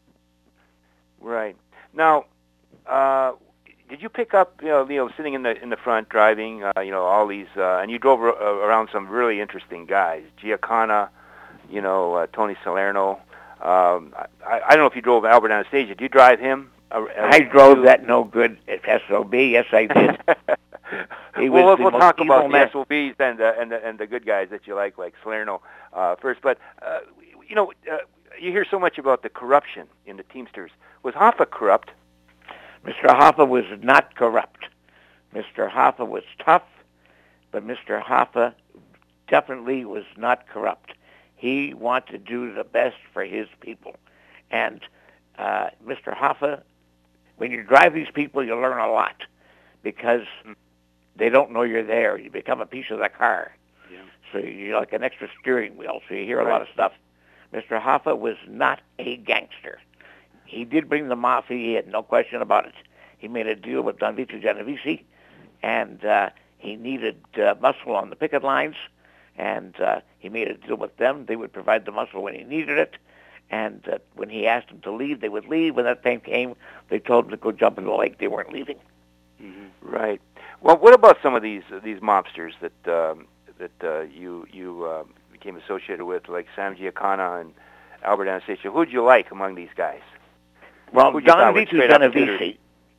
Right. Now, uh, did you pick up you know you know sitting in the in the front driving uh, you know all these uh, and you drove r- around some really interesting guys, Giacana, you know uh, Tony Salerno. Um, I, I don't know if you drove Albert Anastasia. Did you drive him? Uh, I drove you? that no good S O B. Yes, I did. He well, was we'll, we'll talk about man. the S O Bs and the, and the and the good guys that you like, like Salerno uh, first. But uh, you know, uh, you hear so much about the corruption in the Teamsters. Was Hoffa corrupt? Mister Hoffa was not corrupt. Mister Hoffa was tough, but Mister Hoffa definitely was not corrupt. He wanted to do the best for his people, and uh, Mister Hoffa, when you drive these people, you learn a lot because they don't know you're there. You become a piece of the car. Yeah. So you're like an extra steering wheel, so you hear a Right. lot of stuff. Mister Hoffa was not a gangster. He did bring the mafia. He had no question about it. He made a deal with Don Vito Genovese, and uh, he needed uh, muscle on the picket lines, and uh, he made a deal with them. They would provide the muscle when he needed it, and uh, when he asked them to leave, they would leave. When that time came, they told him to go jump in the lake. They weren't leaving. Mm-hmm. Right. Well, what about some of these uh, these mobsters that um, that uh, you you uh, became associated with, like Sam Giacana and Albert Anastasia? Who'd you like among these guys? Well, Who'd you Don thought was Vito straight up Genovese, hitters?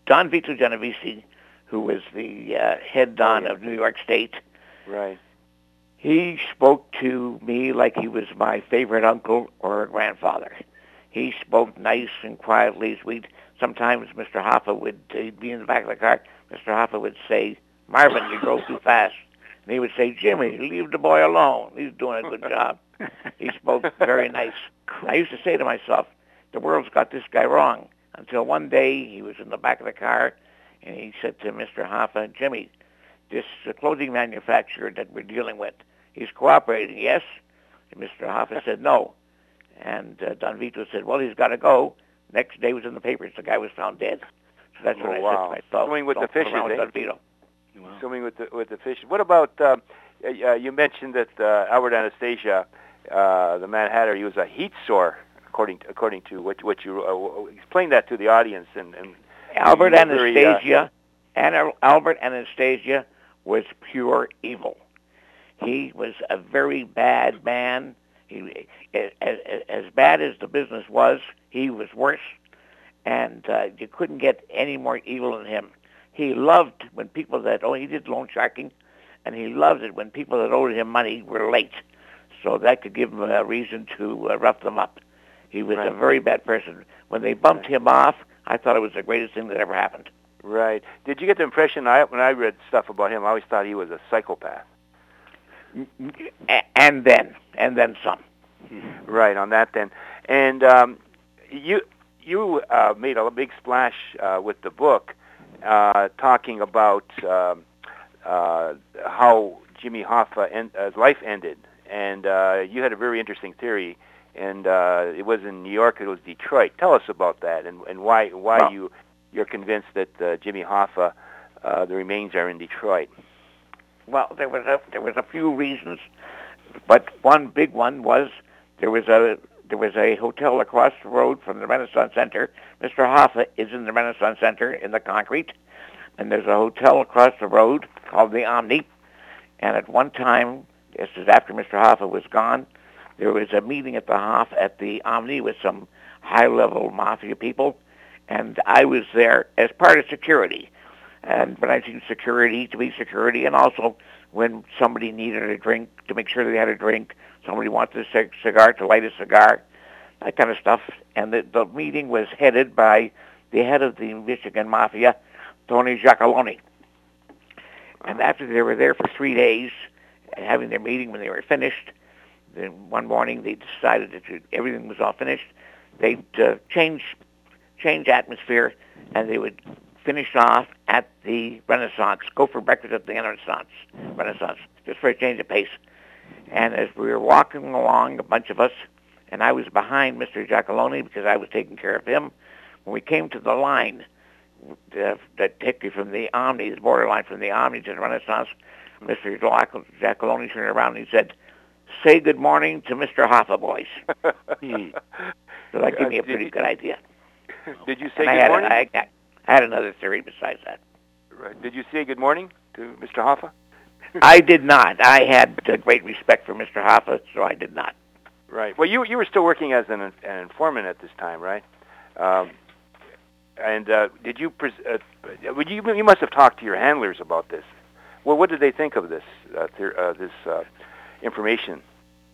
Don Vito Genovese, who was the uh, head Don oh, yeah. of New York State. Right. He spoke to me like he was my favorite uncle or grandfather. He spoke nice and quietly. We'd, sometimes Mister Hoffa would he'd be in the back of the car. Mister Hoffa would say, "Marvin, you drove too fast." And he would say, "Jimmy, leave the boy alone. He's doing a good job." He spoke very nice. I used to say to myself, the world's got this guy wrong. Until one day he was in the back of the car, and he said to Mister Hoffa, "Jimmy, this uh, clothing manufacturer that we're dealing with, he's cooperating, yes?" And Mister Hoffa said, "No." And uh, Don Vito said, "Well, he's got to go." Next day was in the papers. The guy was found dead. So that's oh, what I wow. said to myself. Swimming with the fishes, eh? with Don Vito. Wow. Swimming with the with the fishes. What about? Uh, uh, you mentioned that uh, Albert Anastasia, uh, the Mad Hatter, he was a heat sore, according to, according to what what you uh, explain that to the audience. And, and Albert Anastasia, very, uh, and Albert Anastasia was pure evil. He was a very bad man. He, as, as bad as the business was, he was worse, and uh, you couldn't get any more evil than him. He loved when people that, oh, he did loan sharking, and he loved it when people that owed him money were late, so that could give him a reason to uh, rough them up. He was right. a very bad person. When they bumped him off, I thought it was the greatest thing that ever happened. Right. Did you get the impression, I, when I read stuff about him, I always thought he was a psychopath? And then, and then some. Right, on that then. And um, you you uh, made a big splash uh, with the book, uh, talking about um, uh, how Jimmy Hoffa and uh, life ended. And uh, you had a very interesting theory, and uh, it was in New York, it was Detroit. Tell us about that, and, and why why well, you, you're convinced that uh, Jimmy Hoffa, uh, the remains are in Detroit. Well, there was a there was a few reasons, but one big one was there was a there was a hotel across the road from the Renaissance Center. Mister Hoffa is in the Renaissance Center in the concrete, and there's a hotel across the road called the Omni. And at one time, this is after Mister Hoffa was gone, there was a meeting at the Hoff at the Omni with some high-level mafia people, and I was there as part of security. And when I seen security to be security, and also when somebody needed a drink, to make sure they had a drink, somebody wanted a cigar, to light a cigar, that kind of stuff. And the, the meeting was headed by the head of the Michigan Mafia, Tony Giacalone. And after they were there for three days, having their meeting, when they were finished, then one morning they decided that everything was all finished. They'd uh, change, change atmosphere, and they would finish off at the Renaissance, go for breakfast at the Renaissance, Renaissance, just for a change of pace. And as we were walking along, a bunch of us, and I was behind Mister Giacalone because I was taking care of him, when we came to the line uh, that took you from the Omni, the borderline from the Omni to the Renaissance, Mister Giacalone turned around and he said, "Say good morning to Mister Hoffa, boys." So that gave me a pretty good idea. Did you say and good I morning? A, I, I had another theory besides that. Right. Did you say good morning to Mister Hoffa? I did not. I had uh, great respect for Mister Hoffa, so I did not. Right. Well, you you were still working as an, an informant at this time, right? Um, and uh, did you, pres- uh, you you must have talked to your handlers about this. Well, what did they think of this uh, th- uh, this uh, information?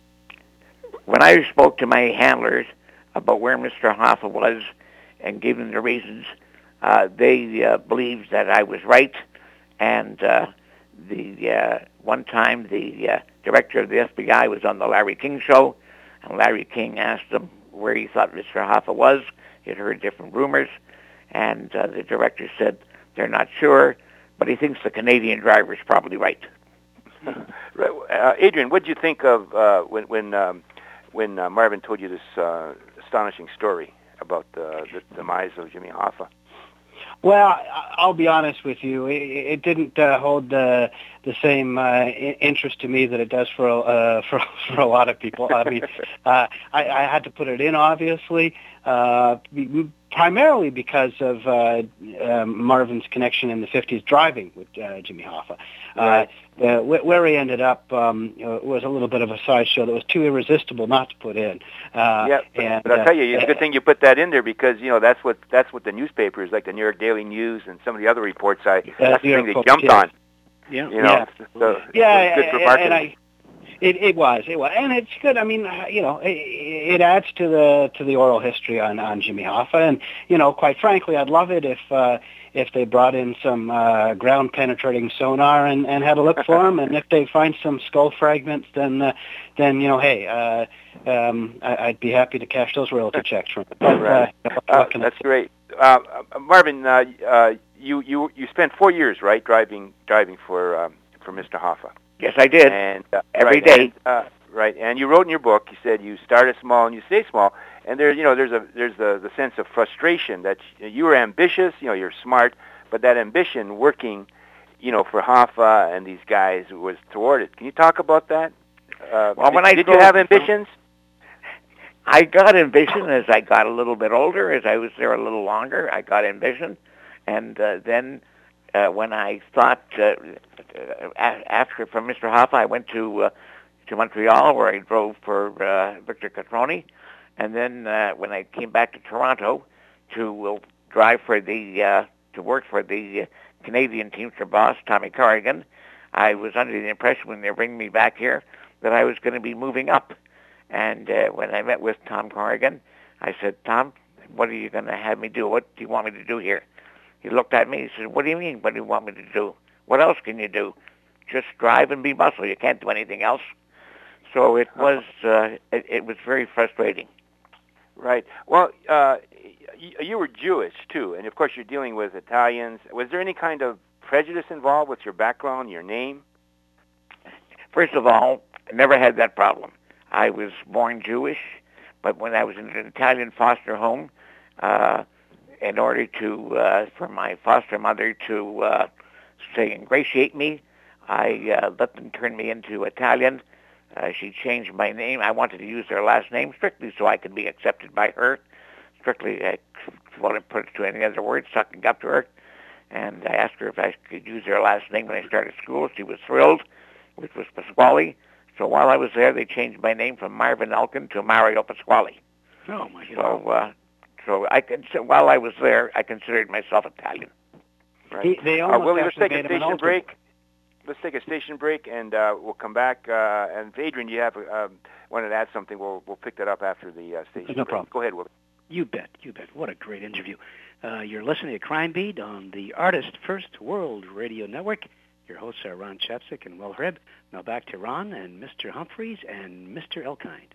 When I spoke to my handlers about where Mister Hoffa was and gave them the reasons, uh, they uh, believed that I was right. And uh, the uh, one time the uh, director of the F B I was on the Larry King show, and Larry King asked him where he thought Mister Hoffa was. He had heard different rumors, and uh, the director said they're not sure, but he thinks the Canadian driver's probably right. Right. Uh, Adrian, what did you think of uh, when when um, when uh, Marvin told you this uh, astonishing story about uh, the demise of Jimmy Hoffa? Well, I'll be honest with you. It, it didn't uh, hold the the same uh, interest to me that it does for uh, for for a lot of people. I mean, uh, I, I had to put it in, obviously, uh, primarily because of uh, uh, Marvin's connection in the fifties driving with uh, Jimmy Hoffa. Right. Uh, uh, wh- where he ended up um, you know, was a little bit of a sideshow that was too irresistible not to put in. Uh, yeah, but, and, but I'll tell you, it's uh, a good thing you put that in there because you know that's what that's what the newspapers like the New York Daily News and some of the other reports I that's the thing they jumped yeah. on. Yeah, you know, yeah, so yeah, it was good for and, marketing. and I. It, it was, it was, and it's good. I mean, you know, it, it adds to the to the oral history on, on Jimmy Hoffa, and you know, quite frankly, I'd love it if uh, if they brought in some uh, ground penetrating sonar and, and had a look for him, and if they find some skull fragments, then uh, then you know, hey, uh, um, I, I'd be happy to cash those royalty checks from. But, right. uh, uh, that's great, uh, uh, Marvin. Uh, uh, you you you spent four years, right, driving driving for um, for Mister Hoffa. Yes, I did. And uh, every right, day. And, uh, right, and you wrote in your book. You said you started small and you stay small. And there's, you know, there's a there's the, the sense of frustration that you were ambitious. You know, you're smart, but that ambition working, you know, for Hoffa and these guys was thwarted. Can you talk about that? Uh, well, did, when I did you have ambitions? I got ambition as I got a little bit older. As I was there a little longer, I got ambition, and uh, then uh, when I thought. Uh, After from Mister Hoffa, I went to uh, to Montreal, where I drove for uh, Victor Catroni, and then uh, when I came back to Toronto to uh, drive for the uh, to work for the uh, Canadian Teamster boss Tommy Corrigan, I was under the impression when they were bringing me back here that I was going to be moving up. And uh, when I met with Tom Corrigan, I said, "Tom, what are you going to have me do? What do you want me to do here?" He looked at me. He said, "What do you mean? What do you want me to do? What else can you do? Just drive and be muscle. You can't do anything else." So it was uh, it, it was very frustrating. Right. Well, uh, you, you were Jewish too, and of course you're dealing with Italians. Was there any kind of prejudice involved with your background, your name? First of all, I never had that problem. I was born Jewish, but when I was in an Italian foster home, uh, in order to uh, for my foster mother to uh, say ingratiate me, I uh, let them turn me into Italian. Uh, she changed my name. I wanted to use their last name strictly so I could be accepted by her. Strictly, I wouldn't put it to any other word, sucking up to her. And I asked her if I could use their last name when I started school. She was thrilled, which was Pasquale. So while I was there, they changed my name from Marvin Elkin to Mario Pasquale. Oh, my God. So, uh, so I can, so while I was there, I considered myself Italian. Right. He, they uh, almost Willie, let's take a made him an station alter. break. Let's take a station break, and uh, we'll come back. Uh, and Adrian, you have um, wanted to add something. We'll we'll pick that up after the uh, station No break. problem. Go ahead, Willie. You bet, you bet. What a great interview. Uh, you're listening to Crime Beat on the Artist First World Radio Network. Your hosts are Ron Chapsik and Will Hrib. Now back to Ron and Mister Humphreys and Mister Elkind.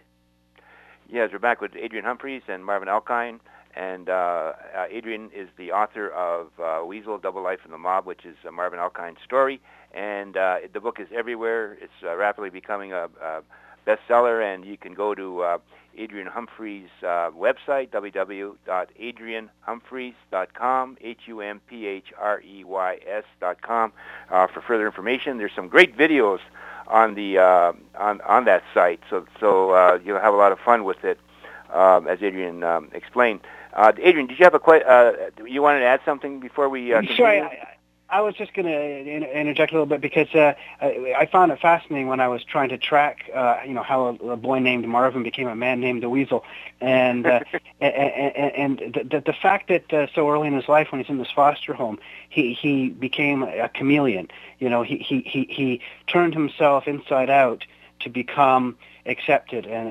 Yes, we're back with Adrian Humphreys and Marvin Elkind. And uh, uh, Adrian is the author of uh, Weasel, Double Life in the Mob, which is uh, Marvin Elkind's story. And uh, the book is everywhere. It's uh, rapidly becoming a, a bestseller, and you can go to uh, Adrian Humphreys' uh, website, w w w dot adrian humphreys dot com, H U M P H R E Y S dot com, uh, for further information. There's some great videos on the uh, on on that site, so so uh, you'll have a lot of fun with it, um, as Adrian um, explained. Uh, Adrian, did you have a que- uh, you wanted to add something before we uh, continue? Sorry, I, I was just going to in, interject a little bit because uh, I, I found it fascinating when I was trying to track, uh, you know, how a, a boy named Marvin became a man named the Weasel, and uh, and, and, and the, the fact that uh, so early in his life, when he's in this foster home, he he became a chameleon. You know, he he he, he turned himself inside out to become accepted, and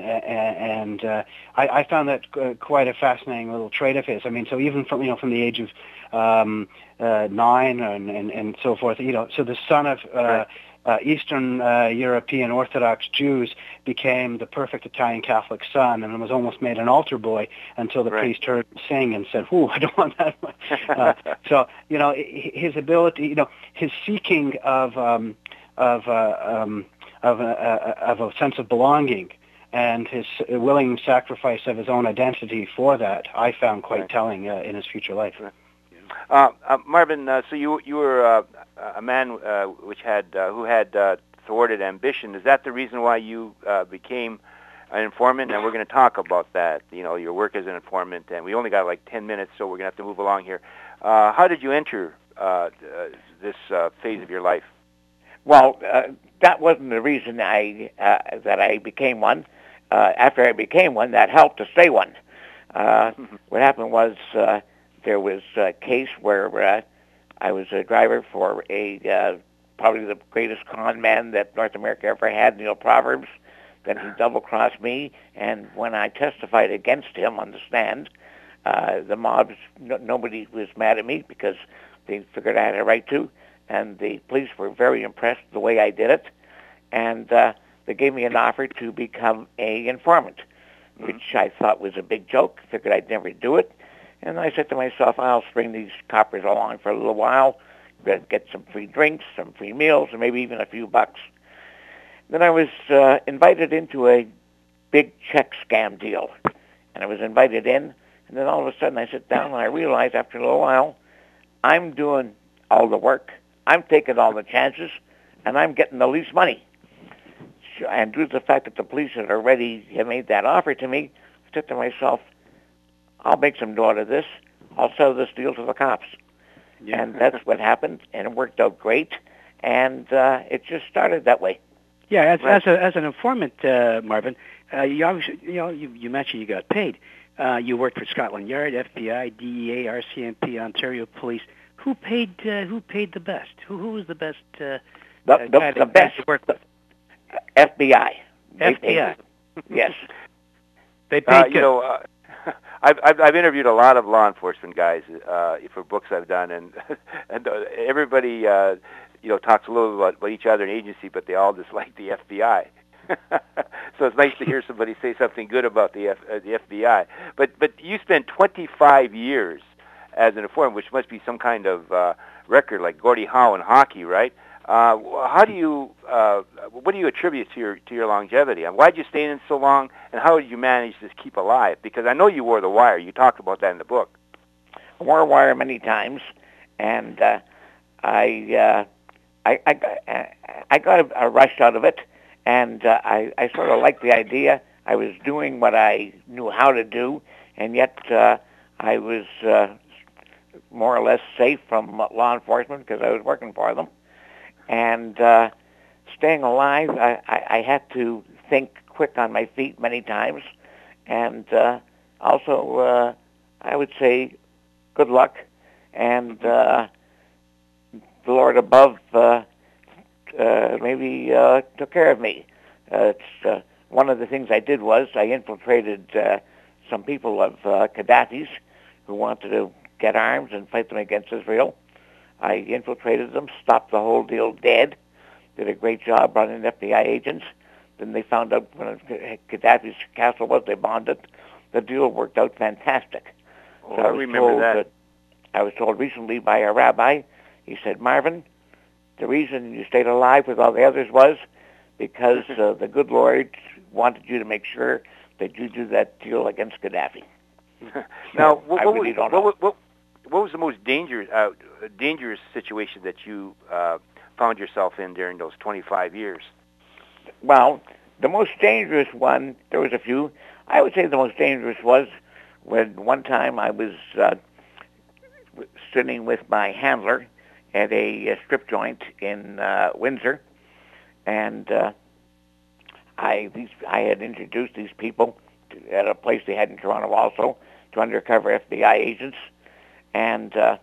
and uh, I, I found that uh, quite a fascinating little trait of his. I mean, so even from you know from the age of um, uh, nine and, and and so forth, you know, so the son of uh, right. uh, Eastern uh, European Orthodox Jews became the perfect Italian Catholic son, and was almost made an altar boy until the right. priest heard him sing and said, "Ooh, I don't want that." uh, so you know, his ability, you know, his seeking of um, of uh, um, Of a, of a sense of belonging, and his willing sacrifice of his own identity for that, I found quite right. telling uh, in his future life. Right. Uh, uh, Marvin, uh, so you you were uh, a man uh, which had uh, who had uh, thwarted ambition. Is that the reason why you uh, became an informant, and we're going to talk about that, you know, your work as an informant, and we only got like ten minutes, so we're going to have to move along here. Uh, how did you enter uh, uh, this uh, phase of your life? Well, uh, that wasn't the reason I uh, that I became one. Uh, after I became one, that helped to stay one. Uh, what happened was uh, there was a case where uh, I was a driver for a uh, probably the greatest con man that North America ever had, Neil Proverbs. Then he double-crossed me, and when I testified against him on the stand, uh, the mobs, no, nobody was mad at me because they figured I had a right to, and the police were very impressed with the way I did it, and uh, they gave me an offer to become a informant, which I thought was a big joke. Figured I'd never do it, and I said to myself, I'll string these coppers along for a little while, get some free drinks, some free meals, and maybe even a few bucks. Then I was uh, invited into a big check scam deal, and I was invited in, and then all of a sudden I sit down and I realize after a little while, I'm doing all the work, I'm taking all the chances, and I'm getting the least money. And due to the fact that the police had already had made that offer to me, I said to myself, I'll make some dough out of this. I'll sell this deal to the cops. Yeah. And that's what happened, and it worked out great, and uh, it just started that way. Yeah, as, right. as, a, as an informant, uh, Marvin, uh, you obviously, you know, you, you mentioned you got paid. Uh, you worked for Scotland Yard, F B I, D E A, R C M P, Ontario Police. Who paid? Uh, who paid the best? Who who was the best? Uh, the uh, the, guy the best. To work with? F B I. F B I. Yes. They paid Uh, good. you know, uh, I've, I've I've interviewed a lot of law enforcement guys uh, for books I've done, and and uh, everybody uh, you know talks a little about, about each other in agency, but they all dislike the F B I. So it's nice to hear somebody say something good about the F, uh, the F B I. But but you spent twenty-five years as an informant, which must be some kind of uh, record like Gordie Howe in hockey, right? Uh, how do you uh, what do you attribute to your to your longevity? And why did you stay in so long? And how did you manage to keep alive? Because I know you wore the wire. You talked about that in the book. I wore a wire many times, and uh, I, uh, I I I got a, a rush out of it, and uh, I I sort of liked the idea. I was doing what I knew how to do, and yet uh, I was uh, more or less safe from law enforcement because I was working for them. And uh, staying alive, I, I, I had to think quick on my feet many times. And uh, also, uh, I would say, good luck. And uh, the Lord above uh, uh, maybe uh, took care of me. Uh, it's, uh, one of the things I did was I infiltrated uh, some people of uh, Gaddafi's who wanted to get arms and fight them against Israel. I infiltrated them, stopped the whole deal dead, did a great job running F B I agents. Then they found out when Gaddafi's castle was, they bombed it. The deal worked out fantastic. Oh, so I, I was remember told that. that. I was told recently by a rabbi, he said, Marvin, the reason you stayed alive with all the others was because uh, the good Lord wanted you to make sure that you do that deal against Gaddafi. Now, So what, I what, really was, don't know. what, what, what was the most dangerous, uh, dangerous situation that you uh, found yourself in during those twenty-five years? Well, the most dangerous one, there was a few. I would say the most dangerous was when one time I was uh, sitting with my handler at a, a strip joint in uh, Windsor, and uh, I these I had introduced these people to, at a place they had in Toronto also to undercover F B I agents, and uh,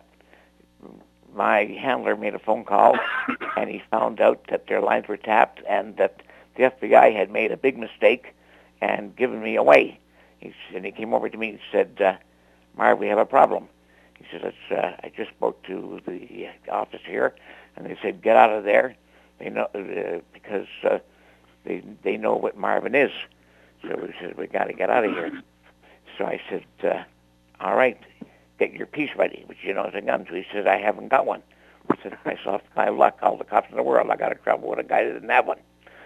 my handler made a phone call, and he found out that their lines were tapped and that the F B I had made a big mistake and given me away. He and he came over to me and said, uh, "Marv, we have a problem." He said, It's, uh, "I just spoke to the office here, and they said get out of there. They know uh, because uh, they they know what Marvin is." So he said, "We got to get out of here." So I said, uh, "All right, get your piece ready," which you know is a gun. So he said, "I haven't got one." I said to myself, "My luck, all the cops in the world, I got in trouble with a guy that didn't have one."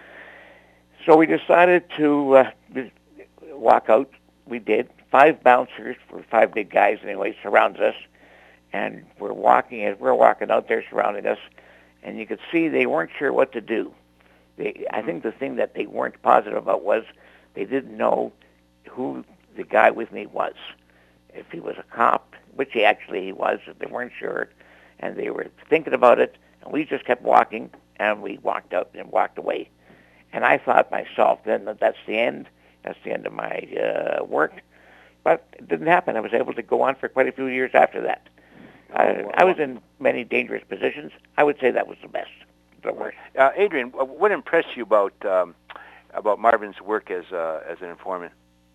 So we decided to uh, walk out. We did. Five bouncers, for five big guys anyway, surrounded us, and we're walking. As we're walking out there, surrounding us, and you could see they weren't sure what to do. They, I think the thing that they weren't positive about was they didn't know who the guy with me was. If he was a cop, which he actually he was, they weren't sure, and they were thinking about it, and we just kept walking, and we walked up and walked away. And I thought myself then that that's the end, that's the end of my uh, work, but it didn't happen. I was able to go on for quite a few years after that. I, I was in many dangerous positions. I would say that was the best, the worst. Uh, Adrian, what impressed you about um, about Marvin's work as uh, as an informant?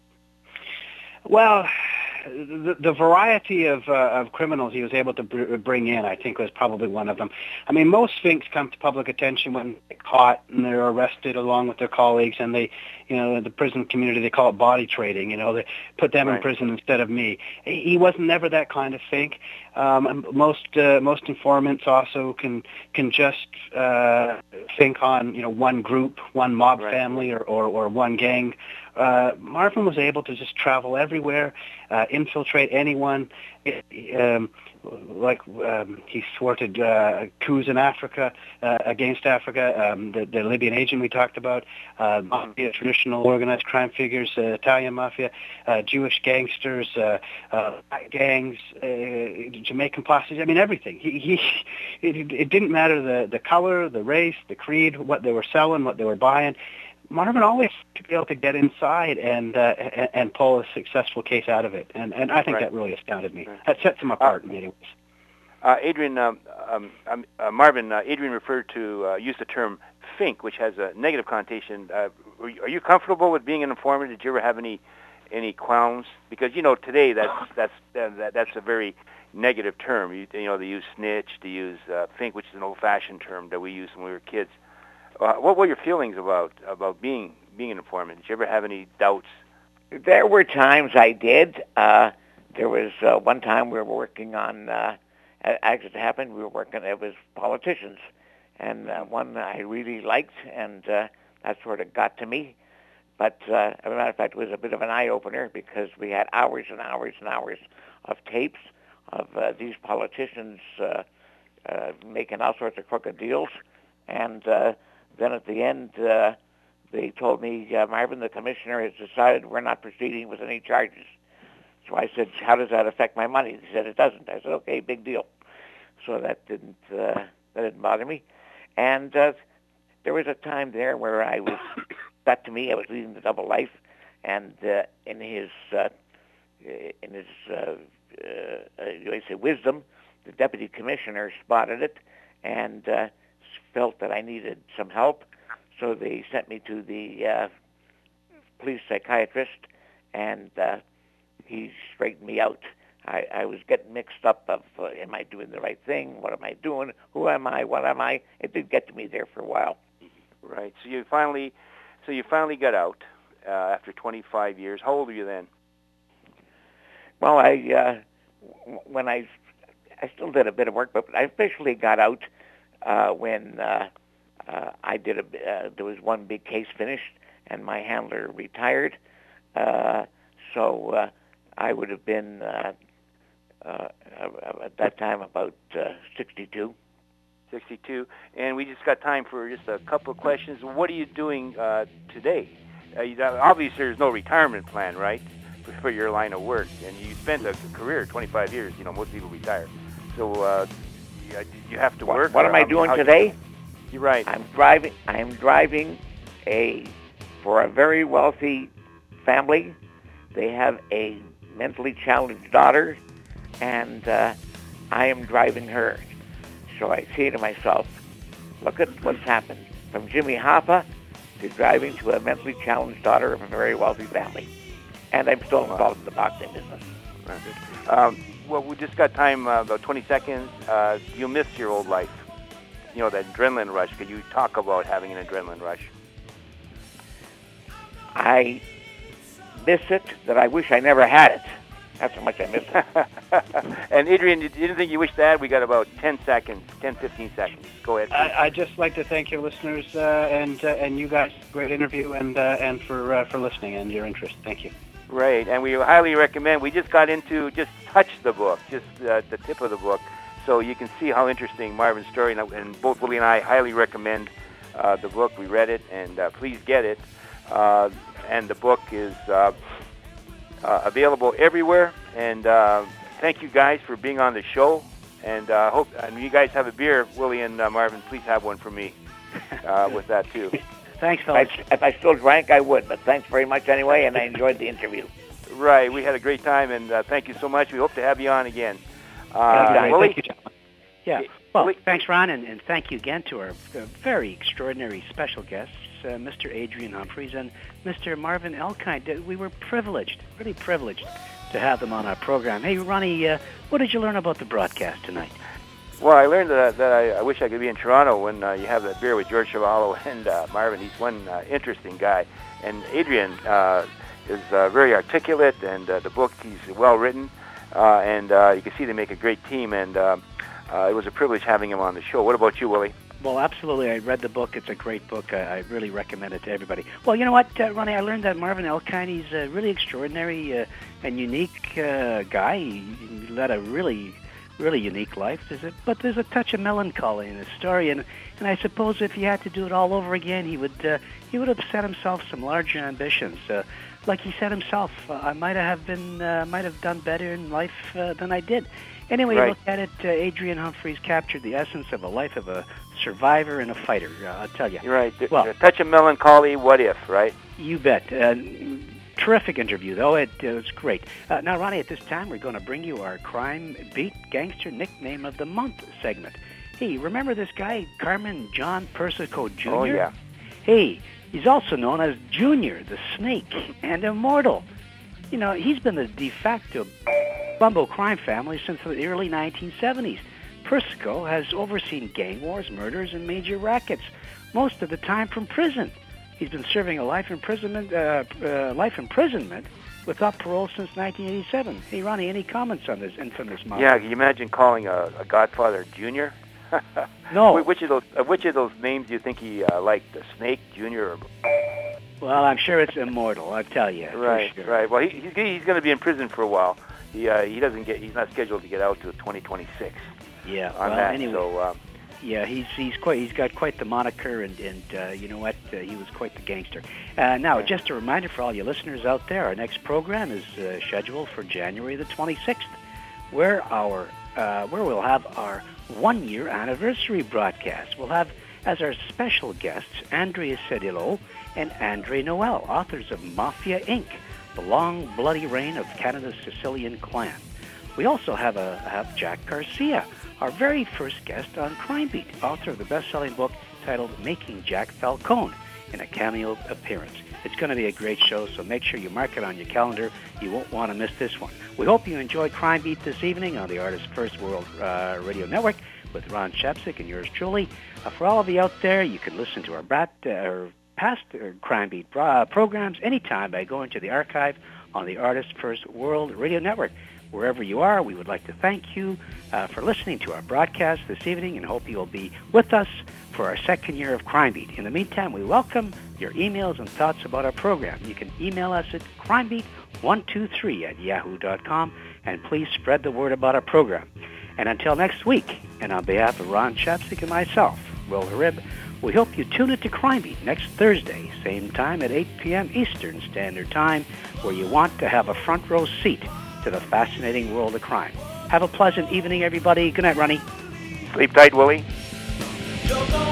Well, the, the variety of uh, of criminals he was able to br- bring in, I think, was probably one of them. I mean, most Finks come to public attention when they're caught and they're arrested along with their colleagues, and they, you know, in the prison community, they call it body trading. You know, they put them right. in prison instead of me. He wasn't never that kind of Fink. Um, most uh, most informants also can can just uh, think on, you know, one group, one mob right. family, or, or, or one gang. Uh, Marvin was able to just travel everywhere, uh, infiltrate anyone. It, um, like um, he thwarted uh, coups in Africa, uh, against Africa, um, the, the Libyan agent we talked about, uh, mafia, traditional organized crime figures, uh, Italian mafia, uh, Jewish gangsters, uh, uh, gangs, uh, Jamaican posses. I mean, everything. He, he it, it didn't matter the, the color, the race, the creed, what they were selling, what they were buying. Marvin always to be able to get inside and uh, and, and pull a successful case out of it, and and I think right. that really astounded me. That sets him apart uh, in many ways. Uh, Adrian, um, um, uh, Marvin, uh, Adrian referred to uh, used the term Fink, which has a negative connotation. Uh, are, you, are you comfortable with being an informant? Did you ever have any any qualms? Because you know today that's that's uh, that, that's a very negative term. You, you know they use snitch, they use uh, Fink, which is an old-fashioned term that we used when we were kids. Uh, what were your feelings about about being being an informant? Did you ever have any doubts? There were times I did. Uh, there was uh, one time we were working on, uh, as it happened, we were working, it was politicians, and uh, one I really liked, and uh, that sort of got to me. But uh, as a matter of fact, it was a bit of an eye-opener because we had hours and hours and hours of tapes of uh, these politicians uh, uh, making all sorts of crooked deals, and uh, then at the end, uh, they told me, uh, Marvin, the commissioner has decided we're not proceeding with any charges. So I said, how does that affect my money? He said, it doesn't. I said, okay, big deal. So that didn't uh, that didn't bother me. And uh, there was a time there where I was, got to me, I was leading the double life, and uh, in his uh, in his uh, uh, I say wisdom, the deputy commissioner spotted it and uh, felt that I needed some help, so they sent me to the uh, police psychiatrist, and uh, he straightened me out. I, I was getting mixed up of, uh, am I doing the right thing? What am I doing? Who am I? What am I? It did get to me there for a while. Right. So you finally, so you finally got out uh, after twenty-five years. How old were you then? Well, I uh, when I I still did a bit of work, but I officially got out Uh, when uh, uh, I did a, uh, there was one big case finished, and my handler retired. Uh, so uh, I would have been uh, uh, at that time about uh, sixty-two. sixty-two, and we just got time for just a couple of questions. What are you doing uh, today? Uh, you, obviously, there's no retirement plan, right, for, for your line of work, and you spent a career, twenty-five years. You know, most people retire, so. Uh, You have to work. What, what am I doing today? You, you're right. I'm driving. I'm driving a for a very wealthy family. They have a mentally challenged daughter, and uh, I am driving her. So I say to myself, "Look at what's happened from Jimmy Hoffa to driving to a mentally challenged daughter of a very wealthy family, and I'm still involved in the boxing business." Um, Well, we just got time, uh, about twenty seconds. Uh, you miss your old life, you know, that adrenaline rush. Could you talk about having an adrenaline rush? I miss it that I wish I never had it. That's how much I miss it. And Adrian, anything you wish to add? We got about ten seconds, ten, fifteen seconds. Go ahead. I, I'd just like to thank your listeners uh, and uh, and you guys. Great interview, and uh, and for uh, for listening and your interest. Thank you. Right, and we highly recommend. We just got into, just touch the book, just uh, the tip of the book, so you can see how interesting Marvin's story, and, and both Willie and I highly recommend uh, the book. We read it, and uh, please get it. Uh, and the book is uh, uh, available everywhere. And uh, thank you guys for being on the show. And uh, hope and you guys have a beer, Willie and uh, Marvin. Please have one for me uh, with that too. Thanks, fellas. If I, if I still drank, I would. But thanks very much anyway, and I enjoyed the interview. Right, we had a great time, and uh, thank you so much. We hope to have you on again. Uh, Uh, Willie? thank you, gentlemen. Yeah. Well, thanks, Ron, and, and thank you again to our uh, very extraordinary special guests, uh, Mister Adrian Humphreys and Mister Marvin Elkind. We were privileged, really privileged, to have them on our program. Hey, Ronnie, uh, what did you learn about the broadcast tonight? Well, I learned that, that I, I wish I could be in Toronto when uh, you have that beer with George Chuvalo and uh, Marvin. He's one uh, interesting guy. And Adrian uh, is uh, very articulate, and uh, the book, he's well written. Uh, and uh, you can see they make a great team, and uh, uh, it was a privilege having him on the show. What about you, Willie? Well, absolutely. I read the book. It's a great book. I, I really recommend it to everybody. Well, you know what, uh, Ronnie, I learned that Marvin Elkind, he's a really extraordinary uh, and unique uh, guy. He, he led a really, really unique life. There's a, but there's a touch of melancholy in his story, and, and I suppose if he had to do it all over again, he would uh, he would have set himself some larger ambitions. Uh, like he said himself, uh, I might have been, uh, might have done better in life uh, than I did. Anyway, Right. Look at it. Uh, Adrian Humphreys captured the essence of a life of a survivor and a fighter. Uh, I'll tell you. You're right. There- Well- a touch of melancholy, what if, right? You bet. Uh, terrific interview, though. It, it was great. Uh, now, Ronnie, at this time, we're going to bring you our Crime Beat Gangster Nickname of the Month segment. Hey, remember this guy, Carmen John Persico Junior? Oh, yeah. Hey, he's also known as Junior, the Snake, and Immortal. You know, he's been the de facto Bumbo crime family since the early nineteen seventies. Persico has overseen gang wars, murders, and major rackets, most of the time from prison. He's been serving a life imprisonment, uh, uh, life imprisonment without parole since nineteen eighty-seven. Hey, Ronnie, any comments on this infamous mafia? Yeah, can you imagine calling a, a Godfather Junior? No. Wh- Which of those uh, which of those names do you think he uh, liked? The Snake, Junior, or... Well, I'm sure it's Immortal, I tell you. Right, for sure. right. Well, he, he's he's going to be in prison for a while. He uh, he doesn't get he's not scheduled to get out till twenty twenty-six Yeah. on well, that. anyway. So uh, Yeah, he's he's quite he's got quite the moniker, and and uh, you know what, uh, he was quite the gangster. Uh, now, Right. just a reminder for all you listeners out there, our next program is uh, scheduled for January the twenty-sixth, where our uh, where we'll have our one year anniversary broadcast. We'll have as our special guests Andrea Cedillo and Andre Noel, authors of Mafia Incorporated, The Long Bloody Reign of Canada's Sicilian Clan. We also have a have Jack Garcia, our very first guest on Crime Beat, author of the best-selling book titled Making Jack Falcone, in a cameo appearance. It's going to be a great show, so make sure you mark it on your calendar. You won't want to miss this one. We hope you enjoyed Crime Beat this evening on the Artist First World uh, Radio Network with Ron Shepsick and yours truly. Uh, for all of you out there, you can listen to our brat, uh, or past uh, Crime Beat uh, programs anytime by going to the archive on the Artist First World Radio Network. Wherever you are, we would like to thank you uh, for listening to our broadcast this evening and hope you will be with us for our second year of Crime Beat. In the meantime, we welcome your emails and thoughts about our program. You can email us at crimebeat one two three at yahoo dot com, and please spread the word about our program. And until next week, and on behalf of Ron Shepsick and myself, Will Harib, we hope you tune in to Crime Beat next Thursday, same time at eight p.m. Eastern Standard Time, where you want to have a front row seat to the fascinating world of crime. Have a pleasant evening, everybody. Good night, Ronnie. sleep tight, Willie. You're